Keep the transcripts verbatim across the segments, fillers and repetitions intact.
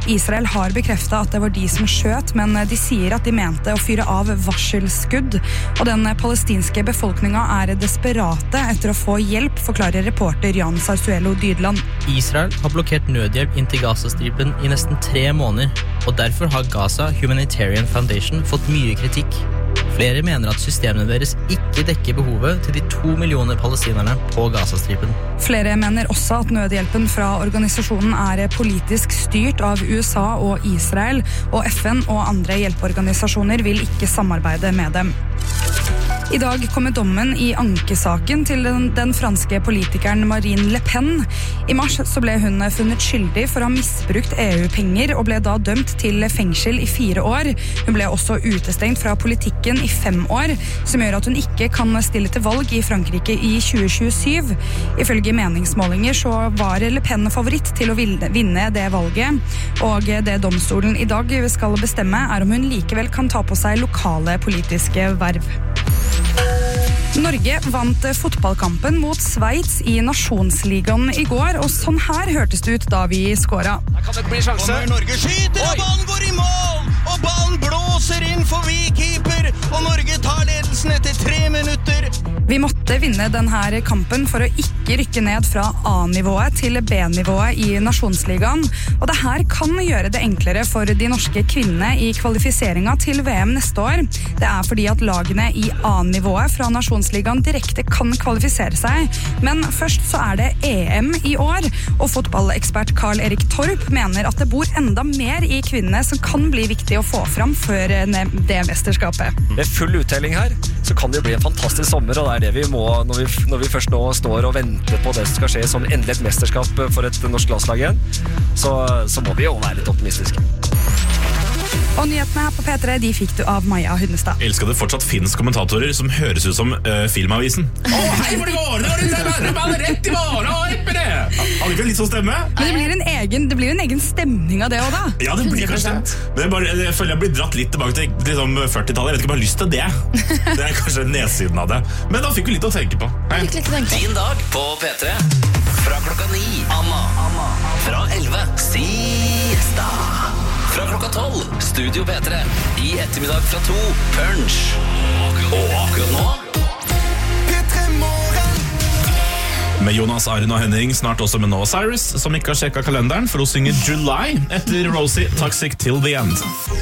Israel har bekreftet at det var de som skjøt, men de sier at de mente å fyre av varselskudd. Og den palestinske befolkningen er desperate etter å få hjelp, forklarer reporter Jan Sarsuelo Dydland. Israel har blokkert nødhjelp inn til Gazastripen i nesten tre måneder, og derfor har Gaza Humanitarian Foundation fått mye kritikk. Flere mener at systemene deres ikke dekker behovet til de to millioner palestinerne på Gazastripen. Flere mener også at nødhjelpen fra organisasjonen er politisk styrt av U S A og Israel, og F N og andre hjelpeorganisasjoner vil ikke samarbeide med dem. I dag kommer dommen i ankesaken til den, den franske politikeren Marine Le Pen. I mars så ble hun funnet skyldig for å ha misbrukt E U-penger og ble da dømt til fengsel i fire år. Hun ble også utestengt fra politikken i fem år, som gjør at hun ikke kan stille til valg i Frankrike i tjue tjuesyv. Ifølge meningsmålinger så var Le Pen favoritt til å vinne det valget, og det domstolen i dag skal bestemme er om hun likevel kan ta på seg lokale politiske verv. Norge vant fotballkampen mot Sveits i Nasjonsligaen i går, og sånn her hørtes det ut da vi skåra. Her kan det bli sjanse. Og Norge skyter, og ballen går i mål! Og ballen blåser inn forbi keeper, og Norge tar ledelsen etter tre minutter. Vi måtte vinne denne kampen for å ikke rykke ned fra A-nivået til B-nivået i Nasjonsligaen, og det her kan gjøre det enklere for de norske kvinnene i kvalifiseringen til V M neste år. Det er fordi at lagene i A-nivået fra Nasjonsligaen direkte kan kvalifisere seg, men først så er det E M i år, og fotballekspert Karl Erik Torp mener at det bor enda mer i kvinnene som kan bli viktig å få fram før det mesterskapet. Med full uttelling her, så kan det bli en fantastisk sommer, og det er det vi må når vi, når vi først nå står og venter på det som skal skje som endelig et mesterskap for et norsk landslag igjen, så, så må vi jo være litt optimistiske. Og nyhetene her på P tre, de fikk du av Maja Hundestad. Jeg elsker at det fortsatt finnes kommentatorer som høres ut som uh, Filmavisen. Åh, oh, hei hvor det går! Det var det der, bare rett i vare, og eppe det! Har du ikke litt sånn stemme? Men det blir en egen, det blir en egen stemning av det også da. Ja, det blir kanskje det. Men jeg, bare, jeg føler jeg blir dratt litt tilbake til liksom, førtitallet. Jeg vet ikke om jeg har lyst til det. Det er kanskje nedsiden av det. Men da fikk vi litt å tenke på. Hei. Din dag på P tre. Fra klokka ni, Anna. Anna. Fra elleve, Siesta. Fra klokka tolv, Studio P tre. I ettermiddag fra to, Punch. Og akkurat nå P tre Morgen. Med Jonas, Arin og Henning, snart også med Noah Cyrus, som ikke har sjekket kalenderen, for hun synger July etter Rosie, Toxic Till the End.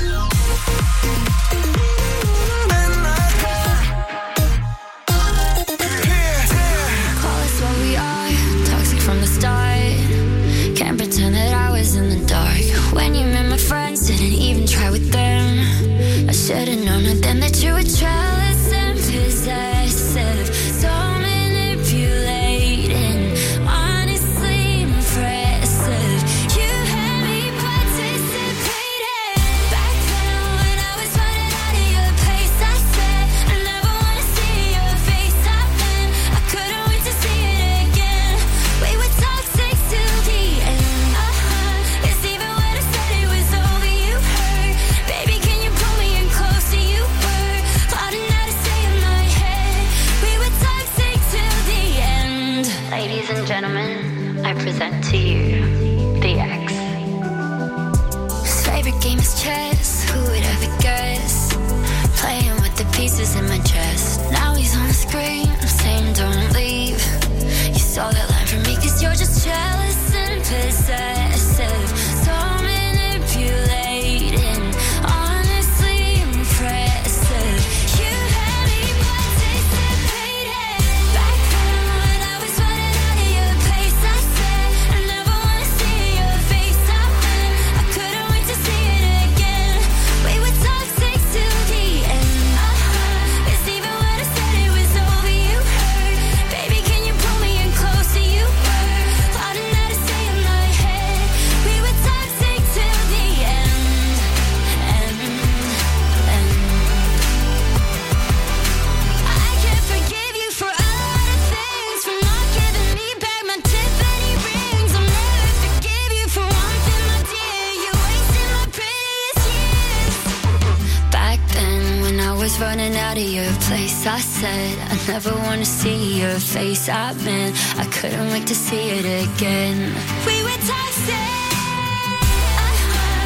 Should've known then that you were jealous and possessive, so manipulating, honestly impressive. You had me participating. Back then when I was running out of your place, I said I never wanna see your face again. I couldn't wait to see it again. We were toxic till the end. Uh-huh. It's even when I said it was over, you hurt. Baby, can you pull me in closer? You were plotting how to stay in my head. We were toxic till the end. Ladies and gentlemen, I present to you the X. His favorite game is chess. Who would ever guess? Playing with the pieces in my chest. Now he's on the screen, I'm saying don't leave. You saw that line from me cause you're just jealous and possessive, so manipulating, honestly impressive. You had me participating. Back then when I was running out of your place, I said I never wanna see your face again. I couldn't wait to see it again. We were toxic till the end. Uh-huh. It's even when I said it was over, you hurt. Baby, can you pull me in closer? You were plotting how to stay in my head. We were toxic till the end. End, end. I can't forgive you for a lot of things, for not giving me back my Tiffany rings. I'll never forgive you for one thing, my dear. You wasted my prettiest years. Back then when I was running out of your place, I said I never want to see your face. I meant I couldn't wait to see it again. We were toxic. Uh-huh.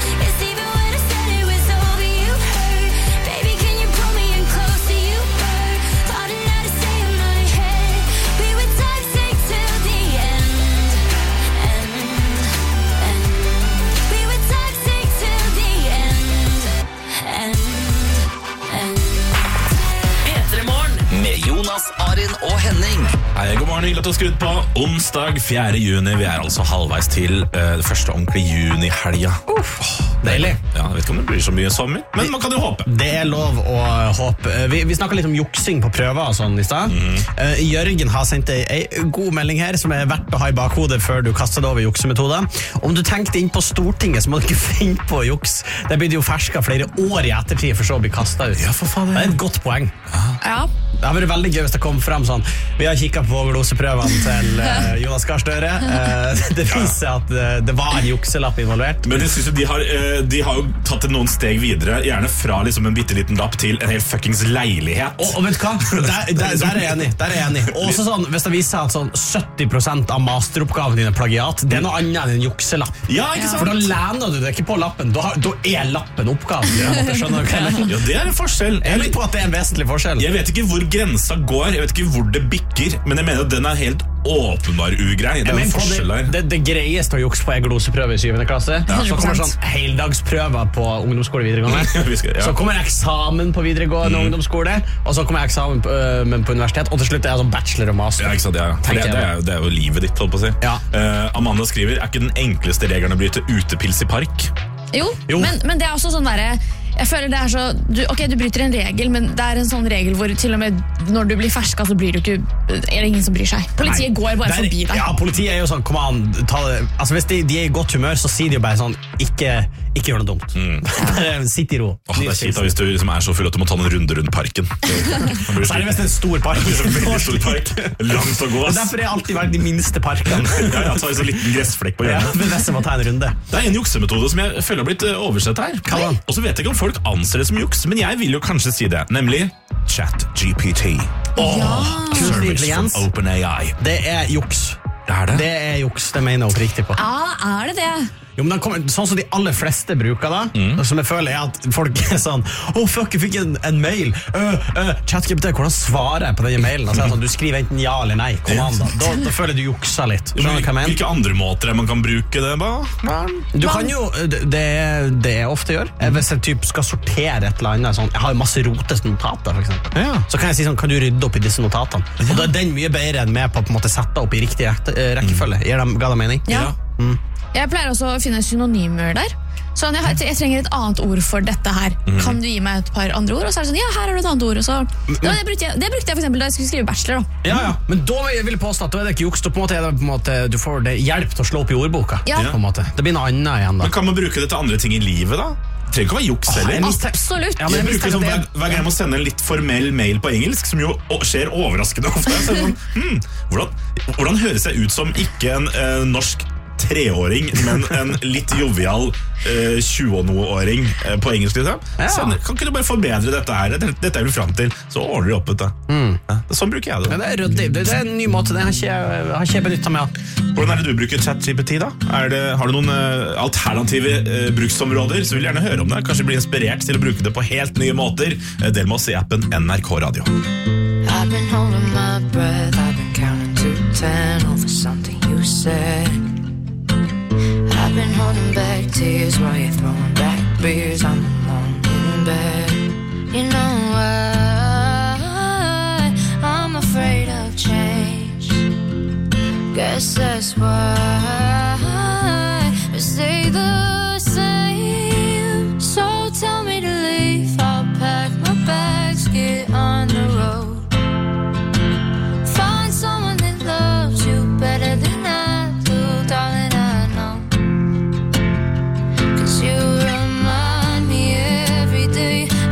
barn, hyggelig at du har skrudd på. Onsdag fjerde juni, vi er altså halvveis til uh, det første ordentlige juni-helga. Uff, deilig. Ja, jeg vet ikke om det blir så mye sommer, men man kan jo håpe. Det er lov å håpe. Vi, vi snakket litt om juksing på prøver og sånn i sted. Mm. Uh, Jørgen har sendt deg en god melding her, som er verdt å ha i bakhodet før du kaster det over juksemetoder. Om du tenkte inn på Stortinget, så må du ikke finne på juks. Det blir jo fersket flere år i ettertid, for så å bli kastet ut. Ja, for faen. Det er et godt poeng. Ja. Det har vært veldig gøy hvis det kom frem sånn. Vi har kikket på gloseprøvene til uh, Jonas Gahr Støre. Uh, det viser at uh, det var en jukselapp involvert. Men jeg synes jo de har, uh, de har jo tatt det noen steg videre, gjerne fra liksom en bitteliten lapp til en helt fuckings leilighet. Og, og vet du hva? Der, der, der er jeg enig. Der er jeg enig. Og også sånn, hvis det viser seg at sånn sytti prosent av masteroppgaven dine er plagiat, det er noe annet enn en jukselapp. Ja, ikke sant? For da lener du det ikke på lappen. Da, da er lappen oppgaven. Ja. Skjønner du hva jeg mener? Ja, det er en forskjell. Jeg lurer på at det er en vesentlig forskjell. Jeg vet ikke hvor grensa går, jeg vet ikke hvor det bikker, men jeg mener at den er helt åpenbar ugrei. Det er en forskjell der. Det, det greieste å jukse på er gloseprøve i syvende klasse. Ja. Så kommer sånn heldagsprøver på ungdomsskole videregående. Vi skal, ja. Så kommer eksamen på videregående mm. ungdomsskole, og så kommer eksamen på, øh, på universitet, og til slutt er det sånn bachelor og master. Ja, ikke sant, ja. Det, det, er, det er jo livet ditt, holdt på å si. Ja. Uh, Amanda skriver, er ikke den enkleste regelen å bryte utepils i park? Jo, Jo. Men, men det er også sånn derre jeg føler det er så du, Ok, du bryter en regel, men det er en sånn regel hvor til og med når du blir ferska, så blir du ikke er det ingen som bryr seg. Politiet Nei, går bare der, forbi deg. Ja, politiet er jo sånn, kom an, ta det. Altså hvis de, de er i godt humør, så sier de jo bare sånn, ikke, ikke gjør noe dumt. Mm. Sitt i ro. Åh, det er kjipt da, hvis du liksom er så full at du må ta en runde rundt parken. Så er det vist en stor park. Veldig stor park. Langt å gå. Og derfor er jeg alltid vært de minste parkene. Ja, ja, ta en sånn liten gressflekk på hjørnet. Ja, men hvis jeg må ta en runde. Det er en juksemetode som jeg føler har blitt oversett her. Og så vet jeg ikke om folk anser det som juks, men jeg vil jo kanskje si det, nemlig ChatGPT. Åh, Ja. kunstig intelligens. OpenAI. Det er juks. Det er det? Det er juks, det mener jeg oppriktig på. Ja, er det det? Jo, men den kommer, sånn som de aller fleste bruker da, Mm. som jeg føler er at folk er sånn, åh, fuck, jeg fikk en, en mail. Uh, uh, ChatGPT, hvordan svarer jeg på denne mailen? Altså, sånn, du skriver enten ja eller nei. Kom an da. Da, da føler jeg du jukser litt. Skjønner du hva jeg mener? Hvilke andre måter man kan bruke det på? Du kan jo, det, det jeg ofte gjør, er hvis jeg typ skal sortere et eller annet, sånn, jeg har jo masse roteste notater, for eksempel. Ja. Så kan jeg si sånn, kan du rydde opp i disse notatene? Og da er den mye bedre enn med på, på en måte sette opp i riktig rekte, eh, rekkefølge. Gir dem, ga det mening? Ja. Mm. Jeg pleier også å finne synonymer der. Sånn, jeg, har, jeg trenger et annet ord for dette her. Kan du gi meg et par andre ord? Og så er det sånn, ja, her har du et annet ord. Og så, ja, det, brukte jeg, det brukte jeg for eksempel da jeg skulle skrive bachelor. Da. Ja, ja, men da vil jeg vil påstå at da er det ikke juks. Da på en måte er det på en måte, du får det hjelp til å slå opp i ordboka. Ja. På en måte. Det blir noe annet igjen da. Men kan man bruke det til andre ting i livet da? Det trenger ikke å være juks heller. jeg mistenker- Absolutt. Ja, men Jeg jeg bruker mistenker sånn, at hver, det- hver gang jeg må sende en litt formell mail på engelsk, som jo å- skjer overraskende ofte, så er det sånn, hmm, hvordan, hvordan høres jeg ut som ikke en eh, norsk treåring, men en litt jovial eh, tjue-noe-åring eh, på engelsk, liksom? Ja. Send, kan ikke du bare forbedre dette her? Dette, dette er du frem til. Så ordner du opp, vet du. Mm. Ja, sånn bruker jeg det. Men det er ryddig. Det, det er en ny måte. Det har ikke jeg har ikke jeg benyttet meg av. Hvordan er det du bruker ChatGPT da? Er det, har du noen eh, alternative eh, bruksområder? Så vil jeg gjerne høre om det. Kanskje bli inspirert til å bruke det på helt nye måter. Eh, Del med oss i appen N R K Radio. I've been holding my breath, I've been counting to ten over something you said. I've been holding back tears while you're throwing back beers. I'm alone in bed. You know why I'm afraid of change. Guess that's why we stay the same. So tell me to leave, I'll pack my bags, get on the road. Find someone that loves you better than I do, darling. You remind me every day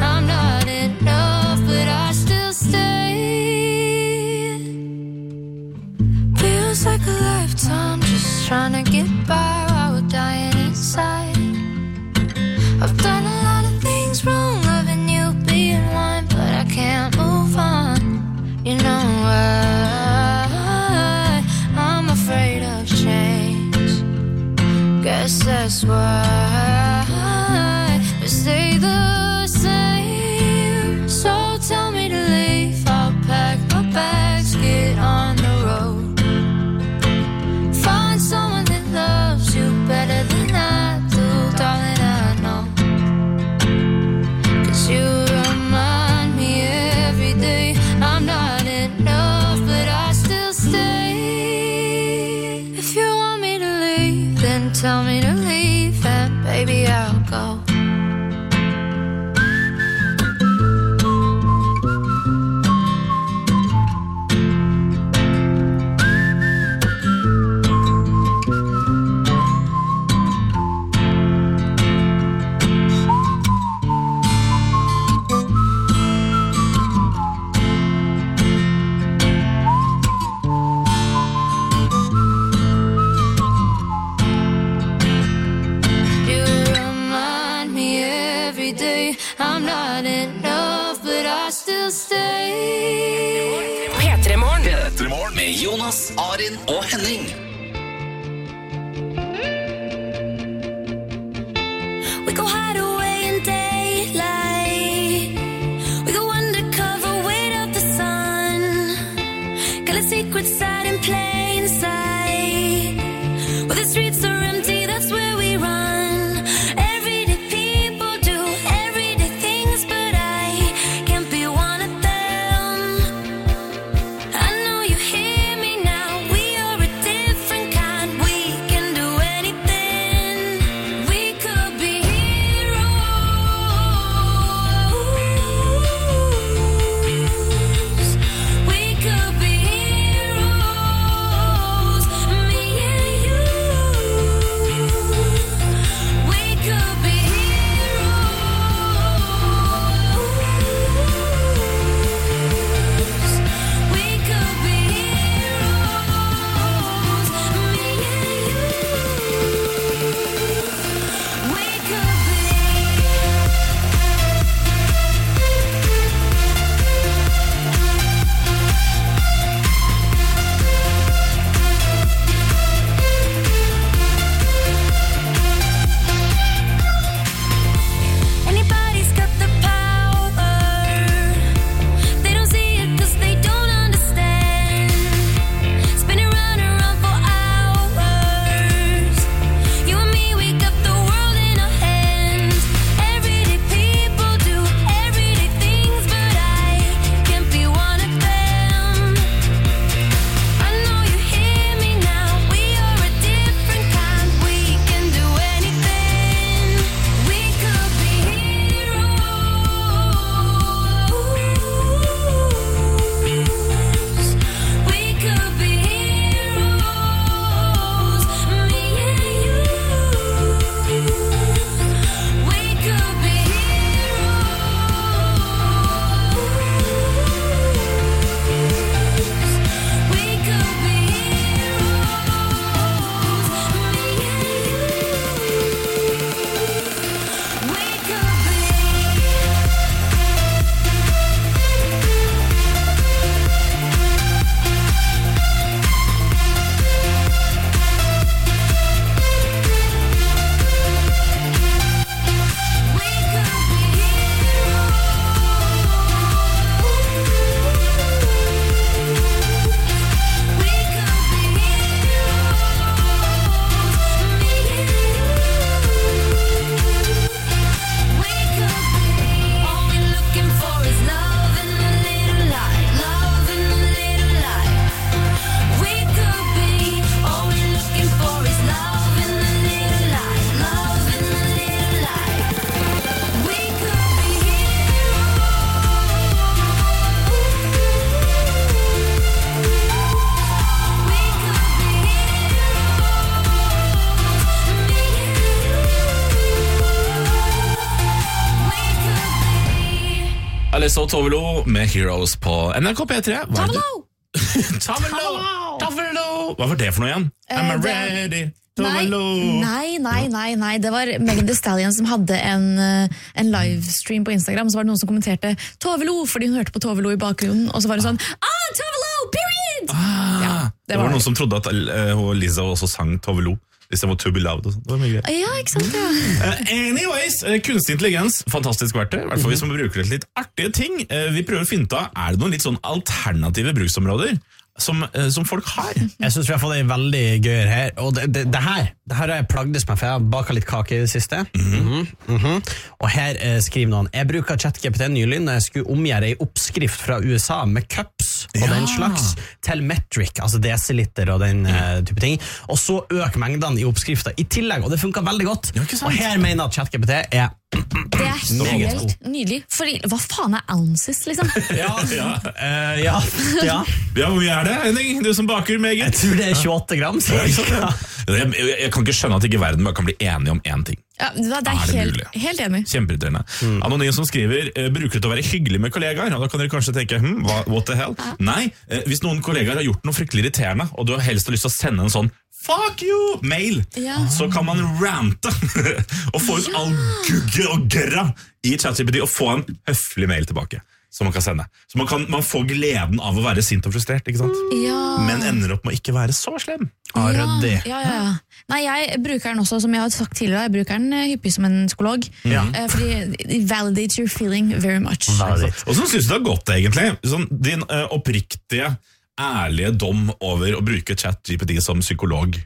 go. You remind me every day I'm not enough, but I still stay. P tre Morgen. P tre Morgen med Jonas, Arin og Henning. We go hide away in daylight. We go undercover, wait out the sun. Got a secret side in plain sight. Where the streets are empty, that's where we run. Everyday people do everyday things, but I can't be one of them. I know you hear me now. We are a different kind. We can do anything. We could be heroes. We could be heroes. Me and you. We could be heroes. We could be heroes. Me and you. We could Anybody's got the power. They don't see it 'cause they don't understand. Spinning round and round for hours. You and me, we got the world in our hands. Everyday people do everyday things, but I can't be one of them. I know you hear me now. We are a different kind. We can do anything. We could be heroes. We could be heroes. Me and you. We could be heroes. We could be heroes. Me and you. We could be. We could be heroes. We could be heroes. Me and you. We could be. All we're looking for is love and a little light. Love and a little light. We could be. All we're looking for is love and a little light. Love and a little light. We could be Alice og Tovelo med Heroes på N R K P tre. Hva er det du- Tavlo! Tavelo! Tavelo! Hva var det for noe igjen? Am I Eh, det- ready? Nei, Tovelo! nei, nei, nei, nei. Det var Megan Thee Stallion som hadde en, eh, en livestream på Instagram. Så var det noen som kommenterte Tovelo, fordi hun hørte på Tovelo i bakgrunnen. Og så var det sånn Ah, Tovelo, period! Ah, Ja, det, var noen som trodde at uh, hun Lisa også sang Tovelo. Hvis det var to be loved og sånt. Det var mye gøy. Ja, ikke sant, ja. Uh, anyways, uh, kunstig intelligens, fantastisk verktøy. I hvert fall hvis man bruker det til litt artige ting. Uh, vi prøver å finne ut av, er det noen litt sånn alternative bruksområder som, uh, som folk har? Jeg synes vi har fått en veldig gøy her. Og det, det, det her det her har jeg plagdes med, for jeg har baket litt kake i det siste. Mhm, mhm. Og her eh, skriver noen: Jeg bruker ChatGPT nylig når jeg skulle omgjøre en oppskrift fra U S A med cups. og Ja. den slags, til metric, altså desiliter og den uh, type ting. Og så øk mengdene i oppskrifter i tillegg, og det funker veldig godt. Ja, ikke sant? Og her mener jeg at ChatGPT er Det er Meget helt nydelig. Fordi, hva faen er ounces, liksom? Ja, Ja. eh, ja, ja. Ja, hvor mye er det, Henning? Du som baker Jeg meget. tror det er tjueåtte gram. Så. Ja, ikke sant, ja. Jeg, jeg, jeg kan ikke skjønne at ikke verden bare kan bli enige om én ting. Ja, det er, det er, Er det helt, mulig? helt enig. Kjempeirriterende. Anonym som skriver eh, bruker det til å være hyggelig med kollegaer. Og da kan dere kanskje tenke hm, hva, what the hell? Nei, eh, hvis noen kollegaer har gjort noe fryktelig irriterende, og du har helst lyst til å sende en sånn fuck you-mail, Ja. så kan man rante og få ut all gugge og gørra i ChatGPT og få en høflig mail tilbake som man kan sende. Så man, kan, man får gleden av å være sint og frustrert, ikke sant? Ja. Men ender opp med å ikke være så slem. Ah, ja, ryddig. ja, ja, ja. Nei, jeg bruker den også, som jeg har sagt tidligere, jeg bruker den eh, hyppig som en psykolog. Ja. Eh, fordi it validates your feeling very much. Valid. Og så synes du det er godt, egentlig. Sånn, din eh, oppriktige, ærlige dom over å bruke ChatGPT som psykolog.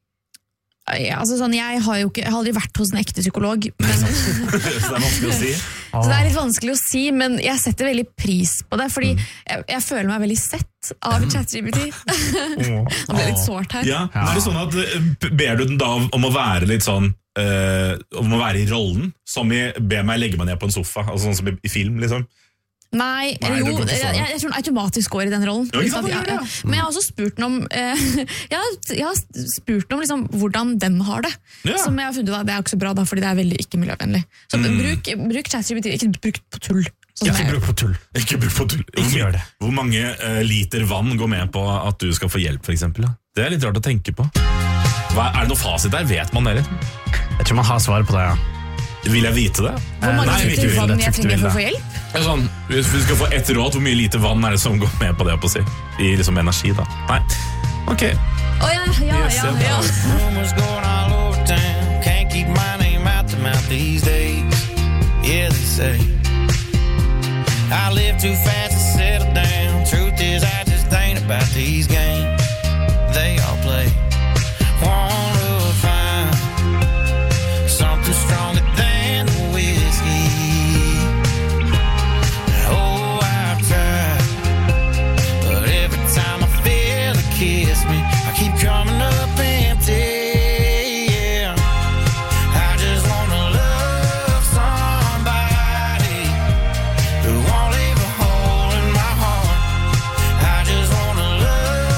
Ja, altså sånn, jeg, har jo ikke, jeg har aldri vært hos en ekte psykolog, men, Så det er vanskelig å si. så det er litt vanskelig å si, men jeg setter veldig pris på det, fordi jeg, jeg føler meg veldig sett av ChatGPT. Det ble litt sårt her. Ja, men er det sånn at eh, ber du den da om å være litt sånn eh, om å være i rollen, som i be meg legge meg ned på en sofa, altså sånn som i, i film, liksom? Nei, Nei, eller du jo, kan ikke jeg, svare. jeg, jeg tror den automatisk går i den rollen. Ja, ikke sant, Ja, det gjør ja. det, Men jeg har også spurt den om eh, jeg, har, jeg har spurt den om liksom, hvordan den har det. Ja. Som jeg har funnet ut at det er ikke så bra, da, fordi det er veldig ikke miljøvennlig. Så bruk, bruk ChatGPT, ikke bruk på tull. Sånn Ikke som jeg bruk på tull. Ikke bruk på tull. Hvor, gjør det. hvor mange eh, liter vann går med på at du skal få hjelp, for eksempel? Da? Det er litt rart å tenke på. Hva, er det noe fasit der? Vet man det? Eller? Jeg tror man har svaret på det, ja. Vil jeg vite det? Hvor mange Nei, jeg vil liter ikke vite vann det. jeg tror ikke du trenger for å vil få hjelp? Det er sånn, hvis vi skal få ett råd, hvor mye liter vann er det som går med på det, på å si? I liksom energi, da. Nei. Ok. Å ja, ja, Yes, ja, ja. ja. Rumors going all over town. Can't keep my name out the mouth these days. Yeah, they say I live too fast to settle down. Truth is, I just ain't about these games they all play. Wanna find something stronger than the whiskey. Oh, I've tried, but every time I feel it kiss me, I keep coming up empty. Yeah, I just wanna love somebody who won't leave a hole in my heart. I just wanna love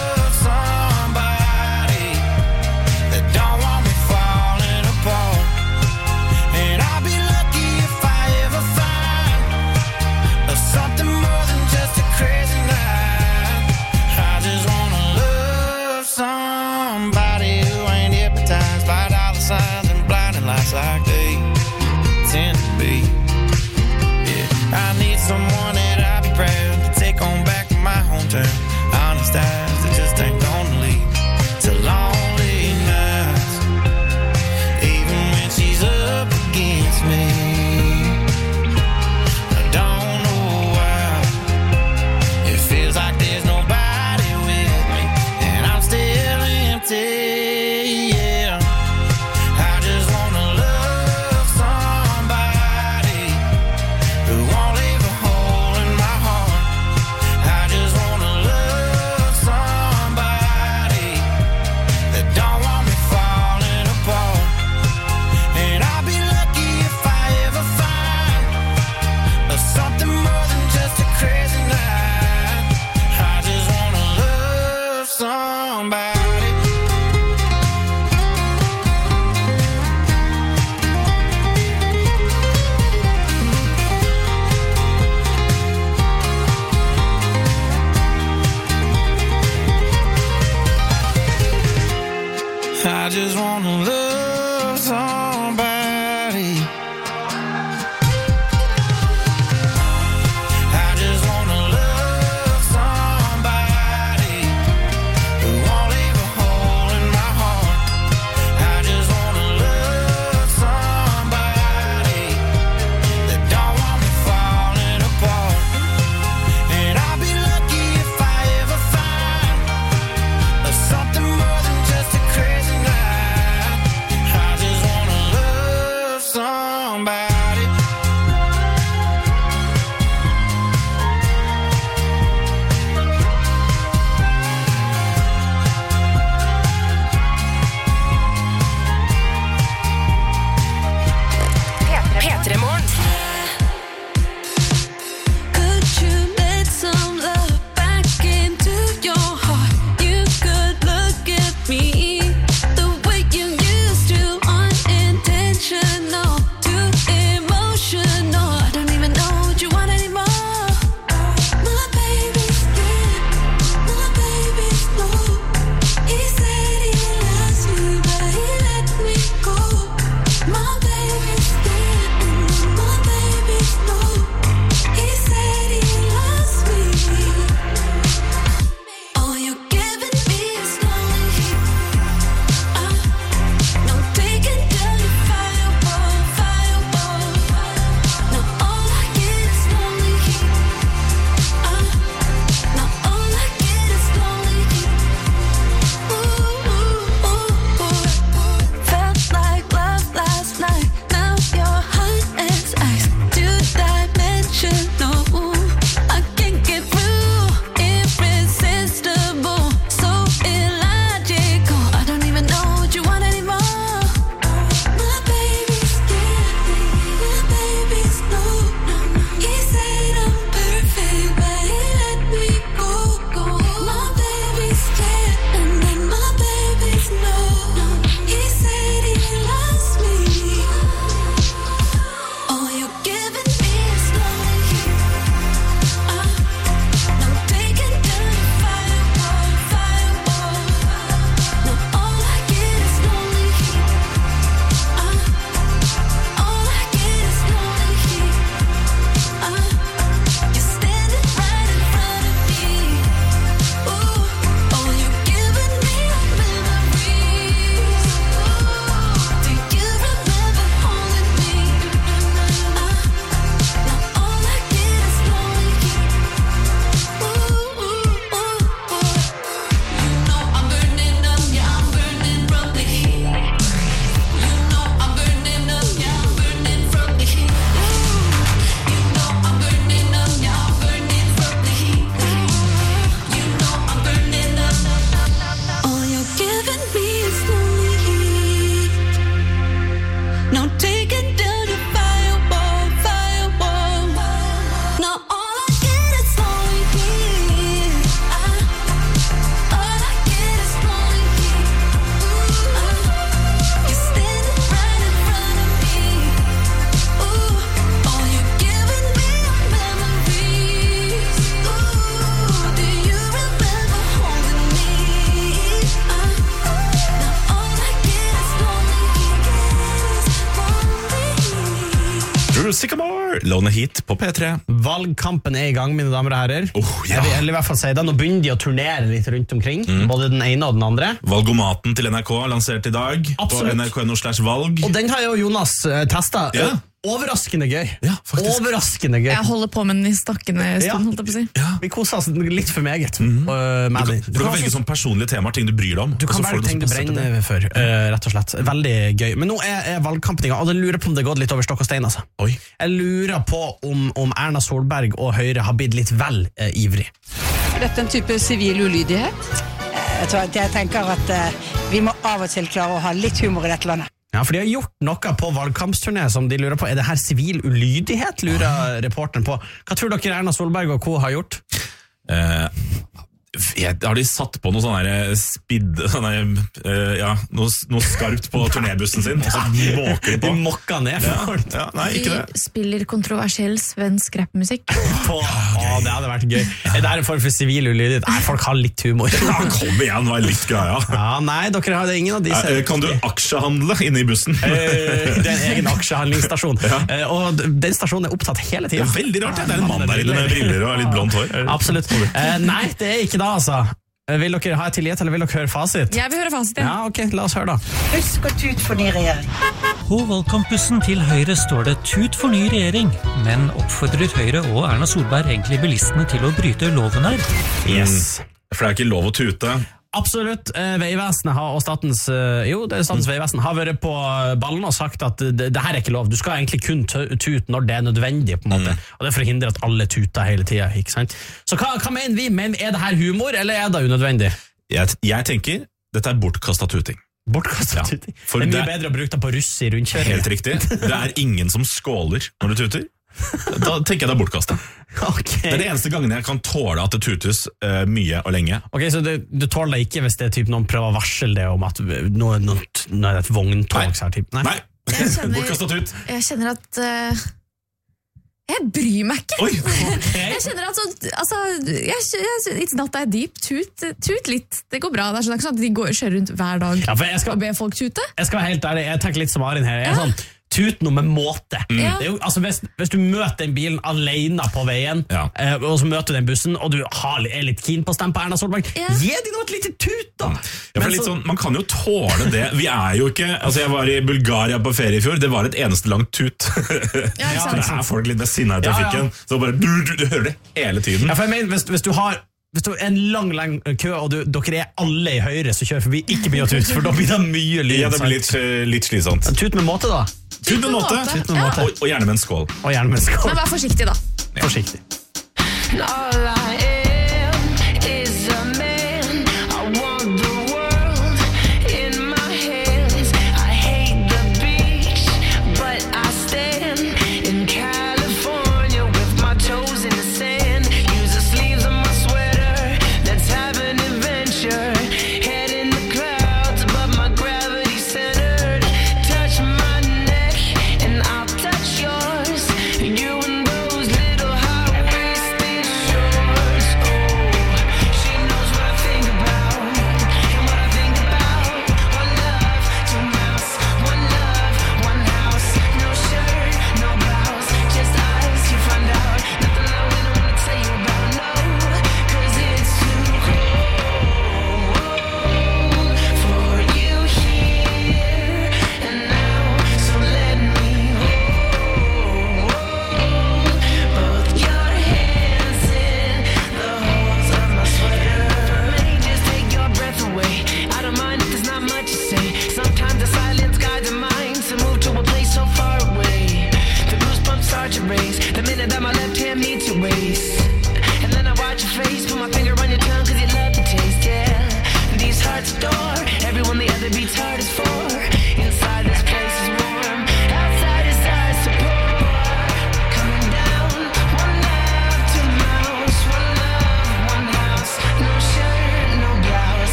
True Sycamore, Lone Heat på P tre. Valgkampen er i gang, mine damer og herrer. Oh, ja. Jeg vil eller i hvert fall si det. Nå begynner de å turnere litt rundt omkring, mm. både den ene og den andre. Valgomaten til N R K lansert i dag. Absolutt. På N R K no slash valg. Og den har jo Jonas uh, testet. Ja. Overraskende gøy. Ja, faktisk. Overraskende gøy. Jeg holder på med den i stakkende stund, Ja. holdt jeg på å si. Ja. Vi koser oss litt for meget. Mm. uh, med Du kan, den. du kan velge sånn personlige temaer, ting du bryr deg om. Du og kan så får velge det ting du som passer til det. brenner for, uh, rett og slett. Veldig gøy. Men nå er, er valgkampen i gang, og jeg lurer på om det går litt over stokk og stein. Altså. Oi. Jeg lurer på om, om Erna Solberg og Høyre har blitt litt vel uh, ivrig. Er dette en type sivil ulydighet? Jeg, tror at jeg tenker at uh, vi må av og til klare å ha litt humor i dette landet. Ja, for de har gjort noe på valgkampsturné som de lurer på. Er det her sivil ulydighet, lurer reporteren på. Hva tror dere Erna Solberg og co har gjort? Eh, jeg, har de satt på noe sånn her speed, sånn her, eh, ja, noe, noe skarpt på turnébussen sin, og så måker de på. De mokka ned Ja, folk. ja, nei, ikke det. Vi spiller kontroversiell svensk rappmusikk. På, å, det hadde vært gøy. Er det her en form for sivil ulydighet? Nei, folk har litt humor. Ja, kom igjen, var litt greia. Ja, nei, dere har det ingen av de Eh, Kan du aksjehandle inne i bussen? Eh, Det er en egen aksjehandlingsstasjon. Ja. Eh, Og den stasjonen er opptatt hele Det tiden. er veldig rart, ja. Det er en mann der inne med briller og litt blondt hår. Absolutt. Eh, Nei, det er ikke det, altså. Eh, Vil dere ha et tilgjett, eller vil dere høre fasit? Jeg vil høre fasit, ja. Ja, ok, la oss høre da. Husk å tut for ny regjering. På valgkampbussen til Høyre står det «Tut for ny regjering», men oppfordrer Høyre og Erna Solberg egentlig bilistene til å bryte loven her. Yes. For det er ikke lov å tute. Absolutt. Eh, Veivesenet har, og statens, eh, jo, det er statens veivesen har vært på ballen og sagt at det, det her er ikke lov. Du skal egentlig kun tu- tute når det er nødvendig, på en måte. Og det er for å hindre at alle tuter hele tiden, ikke sant? Så hva, hva mener vi? Men er det her humor, eller er det unødvendig? Jeg, jeg tenker, dette er bortkastet tuting. Bortkastet Ja, tuting. for Det er mye det- bedre å bruke det på russ i rundkjøring. Helt riktig. Det er ingen som skåler når du tuter. Da tenker jeg det er bortkastet. Ok. Det er det eneste gangen jeg kan tåle at det tutes eh, mye og lenge. Ok, så det, du tåler det ikke hvis det er typ noen prøver å varsle det om at nå, nå, nå er det et vogntog? så her, typ. Nei. Nei, Jeg kjenner- bortkastet tut. Jeg kjenner at eh, jeg bryr meg ikke. Oi, Jeg kjenner at så, altså, jeg, jeg, It's not that deep. Tut, tut litt. Det går bra. Det er sånn, det er ikke sånn at de går, kjører rundt hver dag Ja, for jeg skal, og ber folk tute. jeg skal være helt ærlig, jeg tenker litt som Arin her. Jeg er Ja. sånn, tut noe med måte. Ja. Det er jo, altså, hvis, hvis du møter den bilen alene på veien, Ja. eh, og så møter du den bussen, og du har, er litt keen på å stemme på Erna Solberg, Ja. gi de nå et lite tut, da! Ja, for Men litt så- sånn, man kan jo tåle det. Vi er jo ikke Altså, jeg var i Bulgaria på ferie i fjor. Det var et eneste langt tut. Ja, ikke sant? Det er folk litt mer sinna i Ja, ja. trafikken. Så bare du, du, du hører det hele tiden. Ja, for jeg mener, hvis, hvis du har hvis du har en lang, lang kø, og du, dere er alle i høyre som kjører forbi, ikke begynn å tute, for da blir det mye lyd. Ja, det blir sant? litt, eh, litt slitsomt. Tut med måte, da. Tut med måte, Tut med måte. og, og gjerne med en skål. Og gjerne med skål. Men vær forsiktig, da. Forsiktig. All I am is a man. I want the world in my hands. I hate the beach, but I stand in California with my toes in the sand. Use the sleeves of my sweater. Let's have an adventure. Head in the clouds, but my gravity centered. Touch my neck and I'll touch yours. You and those little high-waisted shorts.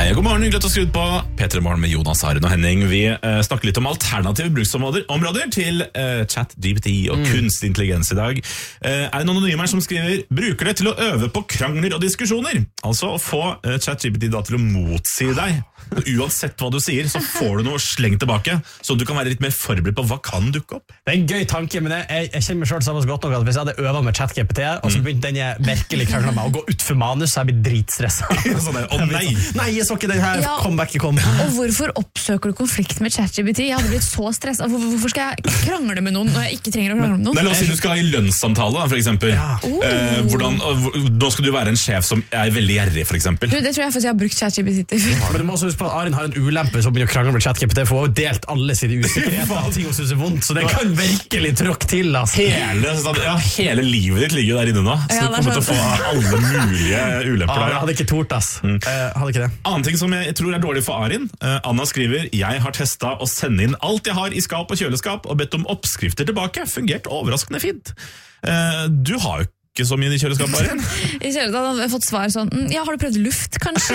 Hei, god morgen, hyggelig at du har skrudd på P tre Morgen med Jonas, Aren og Henning. Vi eh, snakker litt om alternative bruksområder områder til eh, chat G P T og mm. kunstig intelligens i dag. Eh, er det noen anonymer som skriver bruker det til å øve på krangler og diskusjoner? Altså å få eh, chat G P T da til å motsi deg. Uansett hva du sier, så får du noe slengt tilbake, så du kan være litt mer forberedt på hva kan dukke opp. Det er en gøy tanke, men jeg, jeg kjenner meg selv såpass godt nok at hvis jeg hadde øvet med chat G P T, og så begynte den jeg virkelig kranglet med å gå ut for manus, så jeg blir dritstresset. Sånn der, å nei! Nei, jeg så ikke den her, Ja. kom back, kom. Og hvorfor oppsøker du konflikt med chat G P T? Jeg hadde blitt så stresset. Hvor, hvorfor skal jeg krangle med noen når jeg ikke trenger å krangle med noen? Nei, la oss si du skal ha en lønnssamtale, da, for eksempel. Ja. Oh. Eh, hvordan, og, nå skal du være en sjef som er veldig gjerrig, for eksempel. Du, det tror jeg faktisk jeg har brukt chat G P T til. Men du må også huske på at Arin har en ulempe som begynner å krangle med chat G P T, for hun har jo delt alle sine usikkerheter og ting hun synes er vondt, så det kan virkelig tråkke til. Altså. Hele, sånn, ja, hele livet ditt ligger der inne nå, så Ja, du det er kommer til å få alle mulige ulemper Ah, der. jeg hadde ikke tort, ass. Mm. Uh, hadde ikke det. Annen ting som jeg tror er dårlig for Arin. uh, Anna skriver: jeg har testet å sende inn alt jeg har i skap og kjøleskap og bedt om oppskrifter tilbake. Fungert overraskende fint. uh, Du har jo ikke så mye i kjøleskapet, Arin. I kjøret hadde jeg fått svar sånn mm, ja, har du prøvd luft, kanskje?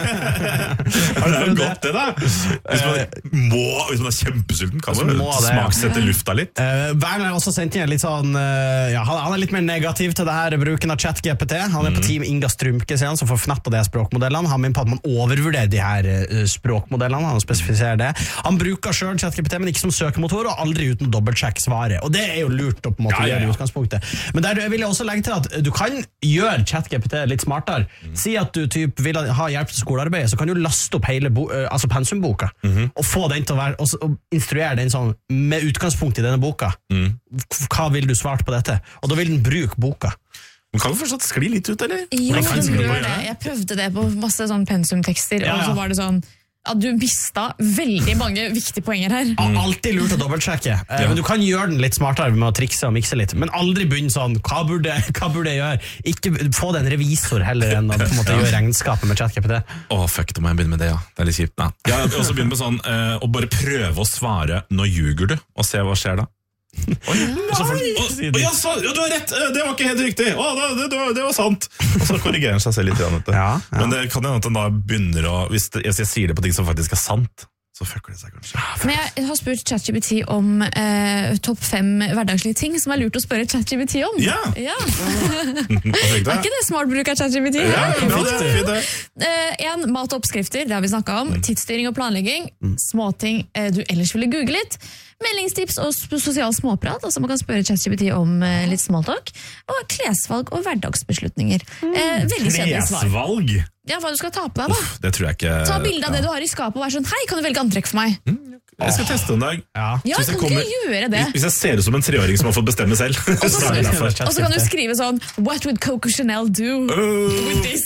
Ja, det er jo godt det da. Hvis man, må, hvis man er kjempesulten, kan man må det, ja. smaksette lufta litt. Uh, Werner har også sendt inn litt sånn uh, ja, han, han er litt mer negativ til det her bruken av chat G P T. Han er på team Inga Strumke, sier han, som får fnatt på de her språkmodellene. Han mener på at man overvurderer de her uh, språkmodellene. Han spesifiserer det. Han bruker selv chat G P T, men ikke som søkemotor, og aldri uten å dobbeltsjekke svaret. Og det er jo lurt å på en måte Ja, ja, ja. gjøre i utgangspunktet. Men der vil jeg også legge til at du kan gjøre chat G P T litt smartere. Si at du typ vil ha hjelp til skolearbeidet, så kan du laste opp hele bo, uh, altså pensumboka, Mhm. og få den til å være, og, og instruere den sånn, med utgangspunkt i denne boka. Mm. Hva vil du svart på dette? Og da vil den bruke boka. Man kan jo fortsatt skli litt ut, eller? Jo, Hvordan kan du skli på gjør det. Jeg prøvde det på masse sånn pensumtekster, Ja, og så ja. var det sånn at du mistet veldig mange viktige poenger her. Mm. Alltid lurt å dobbeltsjekke, eh, Ja. men du kan gjøre den litt smartere med å trikse og mikse litt. Men aldri begynne sånn, hva burde, hva burde jeg gjøre? Ikke få det en revisor heller enn å på en måte gjøre regnskapet med chat G P T. Åh, fuck, da må jeg begynne med det, ja. Det er litt kjipt. Nei. Jeg har også begynt med sånn, eh, å bare prøve å svare når ljuger du, og se hva skjer da. Oi, og så får du- å, å, ja, så, ja, du har rett, eh, det var ikke helt riktig. Å, det, det, det, var, det var sant. Og så korrigerer han seg selv litt. Grann, vet du. Ja, ja. Men det kan hende at den da begynner å, hvis, det, hvis jeg sier det på ting som faktisk er sant, så fucker det seg kanskje. Men jeg har spurt chat G P T om eh, topp fem hverdagslige ting som er lurt å spørre chat G P T om. Ja. Ja. Hva tenkte Er jeg? ikke det smart bruk av chat G P T? Ja, ja, det er fint det. Eh, en, mat og oppskrifter, det har vi snakket om. Tidsstyring og planlegging. Småting eh, du ellers ville googlet. Meldingstips og sp- sosial småprat. Altså man kan spørre chat G P T om eh, litt smalltalk. Og klesvalg og hverdagsbeslutninger. Eh, veldig kjedelig svar. Klesvalg? Ja, hva du skal ta på deg da. Uff, det tror jeg ikke. Ta bilde av det du har i skapet og være sånn, hei, kan du velge antrekk for meg? Jeg skal teste en dag. Ja. Ja, Så hvis jeg kan kommer- ikke gjøre det. Hvis, hvis jeg ser ut som en treåring som har fått bestemme selv, så er det derfor. Og så kan du skrive sånn, what would Coco Chanel do with this?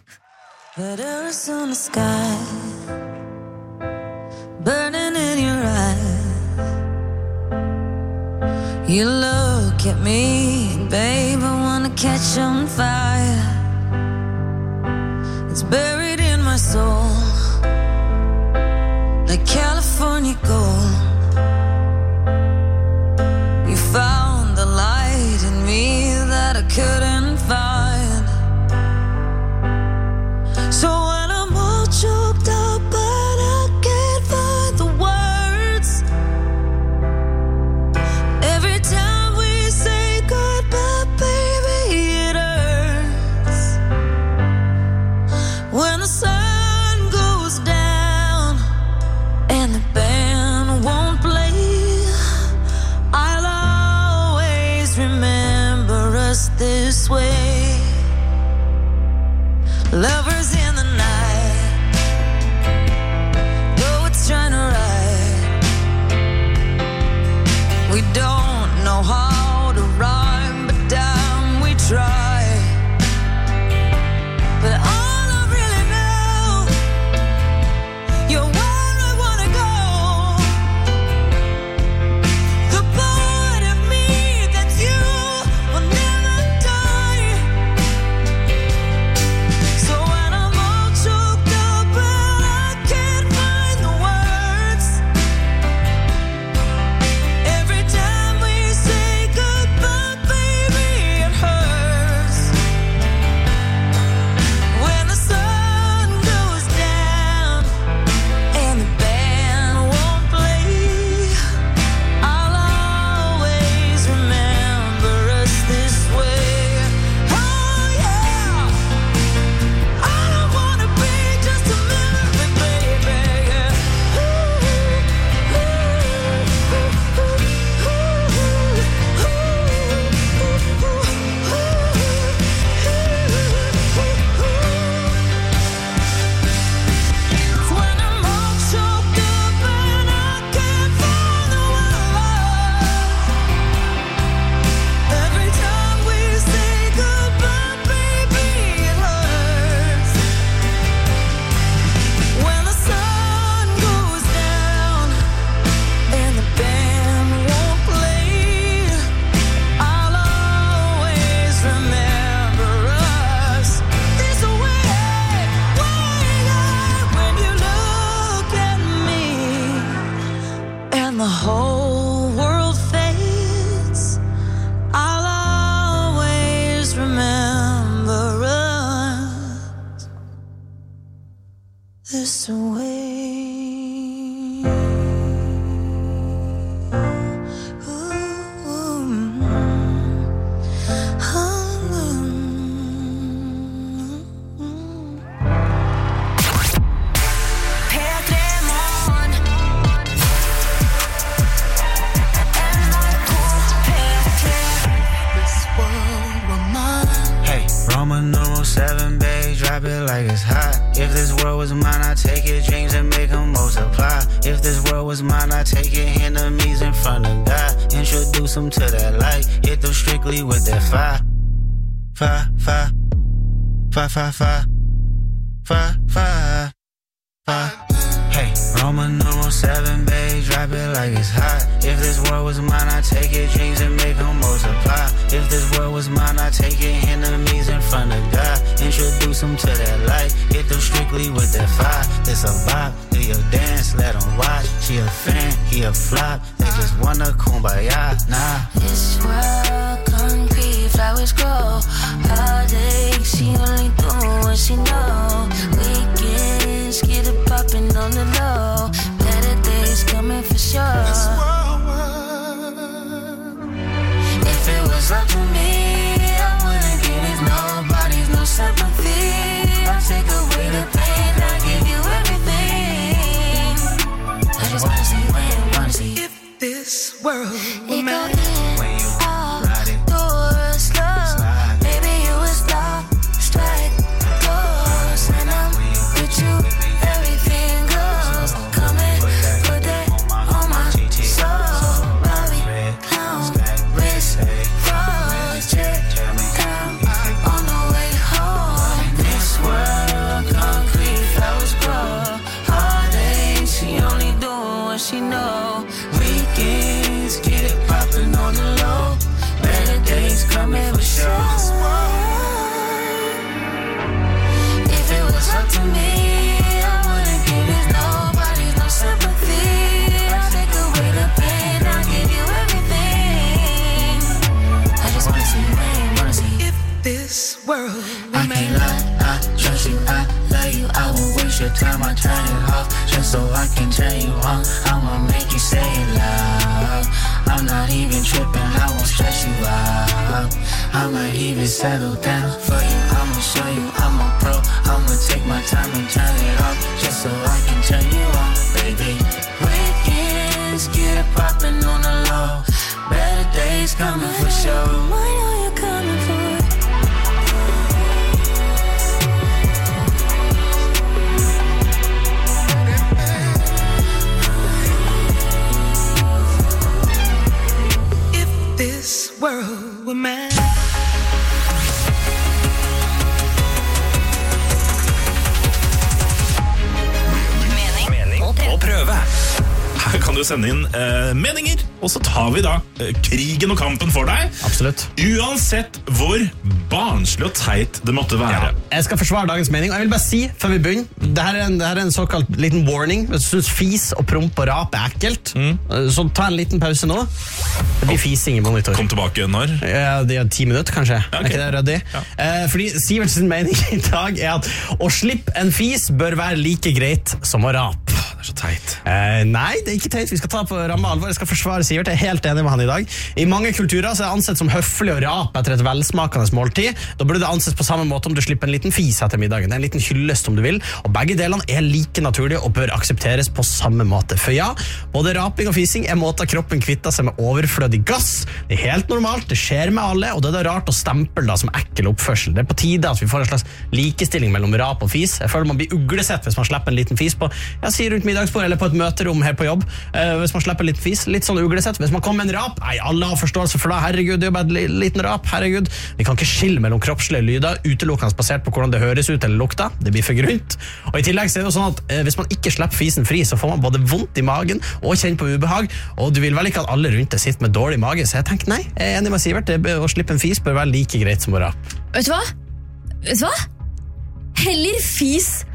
Letters on the sky, burning in your eyes. You look at me, babe, I wanna catch on fire. It's buried in my soul, like California gold. You found the light in me that I couldn't find. So when I'm all choked up, but I can't find the words. Every time we say goodbye, baby, it hurts. When the sun goes down and the band won't play, I'll always remember us this way. Lovers in the night, though it's trying to ride. We don't know how to rhyme, but damn, we try. But all I really know this away. Seven bays, drop it like it's hot. If this world was mine, I'd take your dreams and make them multiply. If this world was mine, I'd take your enemies in front of God. Introduce them to that light. Hit them strictly with that fire. Fire, fire. Fire, fire, fire. Fire, fire. Fire. Hey, Roman numeral seven bays, drop it like it's hot. If this world was mine, I'd take your dreams and make them multiply. If this world was mine, I'd take your enemies in front of God. Introduce them to that light, hit them strictly with that fire. This a bop, do your dance, let them watch. She a fan, he a flop, they just wanna kumbaya, nah. This world concrete, flowers grow. Heartache, she only do what she know. Weekends, get it poppin' on the low. Better days coming for sure. If it was up to me, I wouldn't give it nobody's no sympathy. I'll take away the pain, I'll give you everything. I just wanna see, wanna see if this world were mine. When you ride it, do it slow. Maybe you would stop, strike, pose, and I'm with you. Everything goes. Come and put that on my soul. Robbie, clown, wrist, froze, jet, down on the way home. This world, concrete, flowers grow. Heartache, she only doing what she know. Weekends, get it poppin' on the low. Better days coming for sure. If it was up to me, I wouldn't give it nobody's no sympathy. I'll take away the pain, I'll give you everything. I just wanna see, wanna see if this world I can't lie, I trust you, I love you. I won't waste your time, I turn it off just so I can turn you on. I'ma make you say it loud. I'm not even tripping, I won't stress you out. I might even settle down for you. I'ma show you I'm a pro. I'ma take my time and turn it off just so I can turn you on, baby. Weekends, get it poppin' on the low. Better days coming for sure. What are you coming for? This world were mine. Mening på prøve. Her kan du sende inn eh, meninger, og så tar vi da eh, krigen og kampen for deg. Absolutt. Uansett hvor barnslig og teit det måtte være. Ja. Jeg skal forsvare dagens mening, og jeg vil bare si før vi begynner, dette er en, dette er en såkalt liten warning. Hvis du synes fis og promp og rap er ekkelt, mm. så ta en liten pause nå. Det blir fising i monitor. Kom tilbake når? Ja, det er ti minutter kanskje. Ja, okay. Er ikke det røddig? Ja. Eh, fordi Siverts mening i dag er at å slippe en fis bør være like greit som å rap. Det er så teit. Eh, nei, det er ikke teit. Vi skal ta på ramme alvor. Jeg skal forsvare Sivert. Jeg er helt enig med han i dag. I mange kulturer så er det ansett som høflig å rape etter et velsmakende måltid. Da burde det anses på samme måte om du slipper en liten fis etter middagen. Det er en liten hyllest om du vil. Og begge delene er like naturlige og bør aksepteres på samme måte. For ja, både raping og fising er måter kroppen kvitter seg med overflødig gass. Det er helt normalt, det skjer med alle, og det er da rart å stemple da som ekkel oppførsel. Det er på tide at vi får en slags likestilling mellom rap og fis. Jeg føler man blir uglesett hvis man slipper en liten fis på, jeg sier rundt middagsbord eller på et møterom her på jobb. Uh, hvis man slipper en liten fis, litt sånn uglesett. Hvis man kommer med en rap, nei, alle har forståelse for det. Herregud, det er jo bare en liten rap, herregud. Vi kan ikke skille mellom kroppslige lyder, utelukkende basert på hvordan det høres ut eller lukter. Det blir for grunt. Og i tillegg så er det jo sånn at uh, hvis man ikke slipper fisen fri, så får man både vondt i magen og kjenner på ubehag, og du vil vel ikke at alle rundt deg sitter med dårlig mage, så jeg tenker nei, jeg er enig med Sivert, det å slippe en fis bør være like greit som å rap. Vet du hva? Vet du hva? Heller fis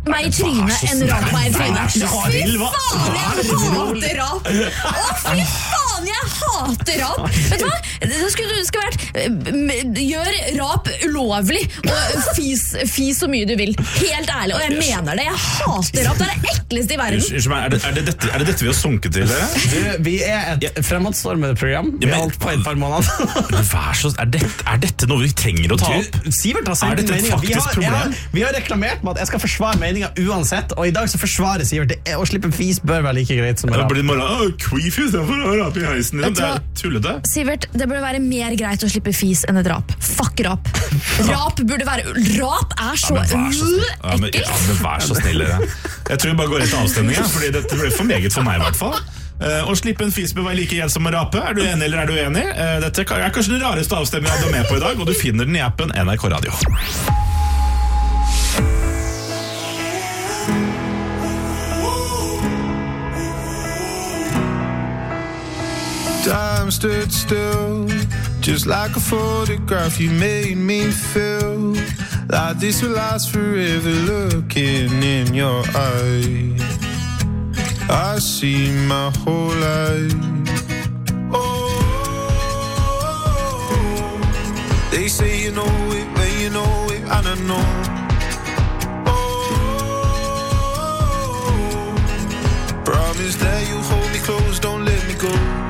meg i trynet enn rap meg i trynet. Fy faen, jeg hater rap! Å, fy faen, jeg hater rap! Vet du hva? Det skulle, det skulle vært gjør rap ulovlig og fis, fis så mye du vil. Helt ærlig, og jeg mener det. Jeg hater rap. Det er det ekleste i verden. Unnskyld meg, er det, er, det dette, er det dette vi har sunket til? Dere? Du, vi er et fremadstormende program. Vi har holdt på i et par måneder. Vær så, er, dette, er dette noe vi trenger å ta opp? Du, Sivert har sendt Er dette et meninger. Vi faktisk har, problem? har, vi har reklamert med at jeg skal forsvare meninger uansett, og i dag så forsvarer Sivert det. Å slippe en fis bør være like greit som Det rap. blir morgen, åh, queef i stedet for å rape i heisen. Vet du Det hva? er tullete. Sivert, det burde være mer greit å slippe fis enn et rap. Fuck rap. Rap burde være Rap er så, Ja, men vær så, ja, men, ja, men vær så snill, dere. Jeg tror vi bare går rett til avstemningen, fordi dette ble for meget for meg i hvert fall. Uh, å slippe en fis bør være like gjeld som å rape. Er du enig eller er du enig? Uh, dette er kanskje den rareste avstemningen du er med på i dag, og du finner den i appen N R K Radio. Time stood still, just like a photograph. You made me feel like this will last forever. Looking in your eyes, I see my whole life. Oh, they say you know it, when you know it, and I know. Oh, promise that you hold me close, don't let me go.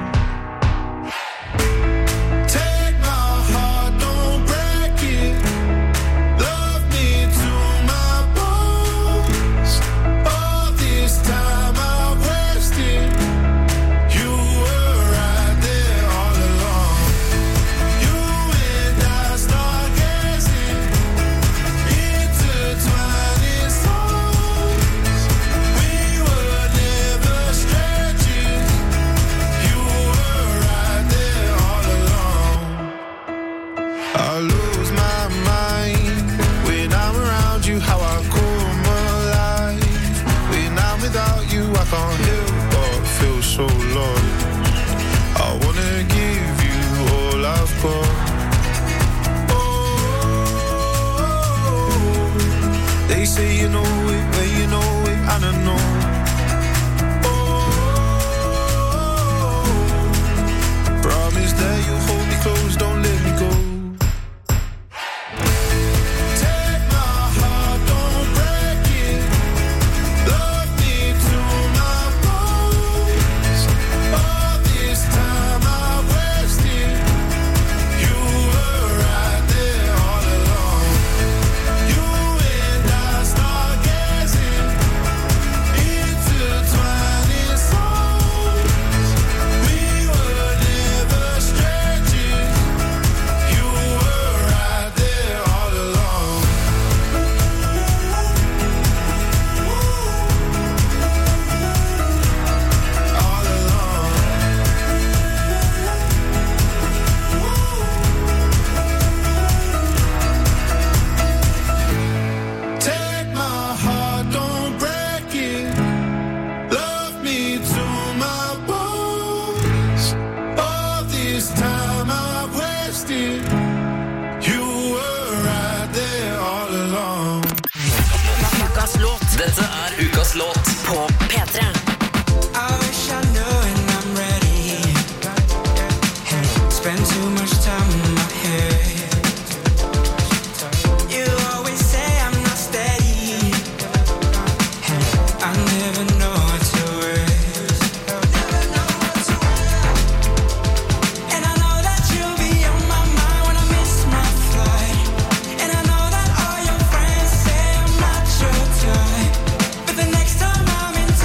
Dette er ukas låt på P tre. But the next time I'm in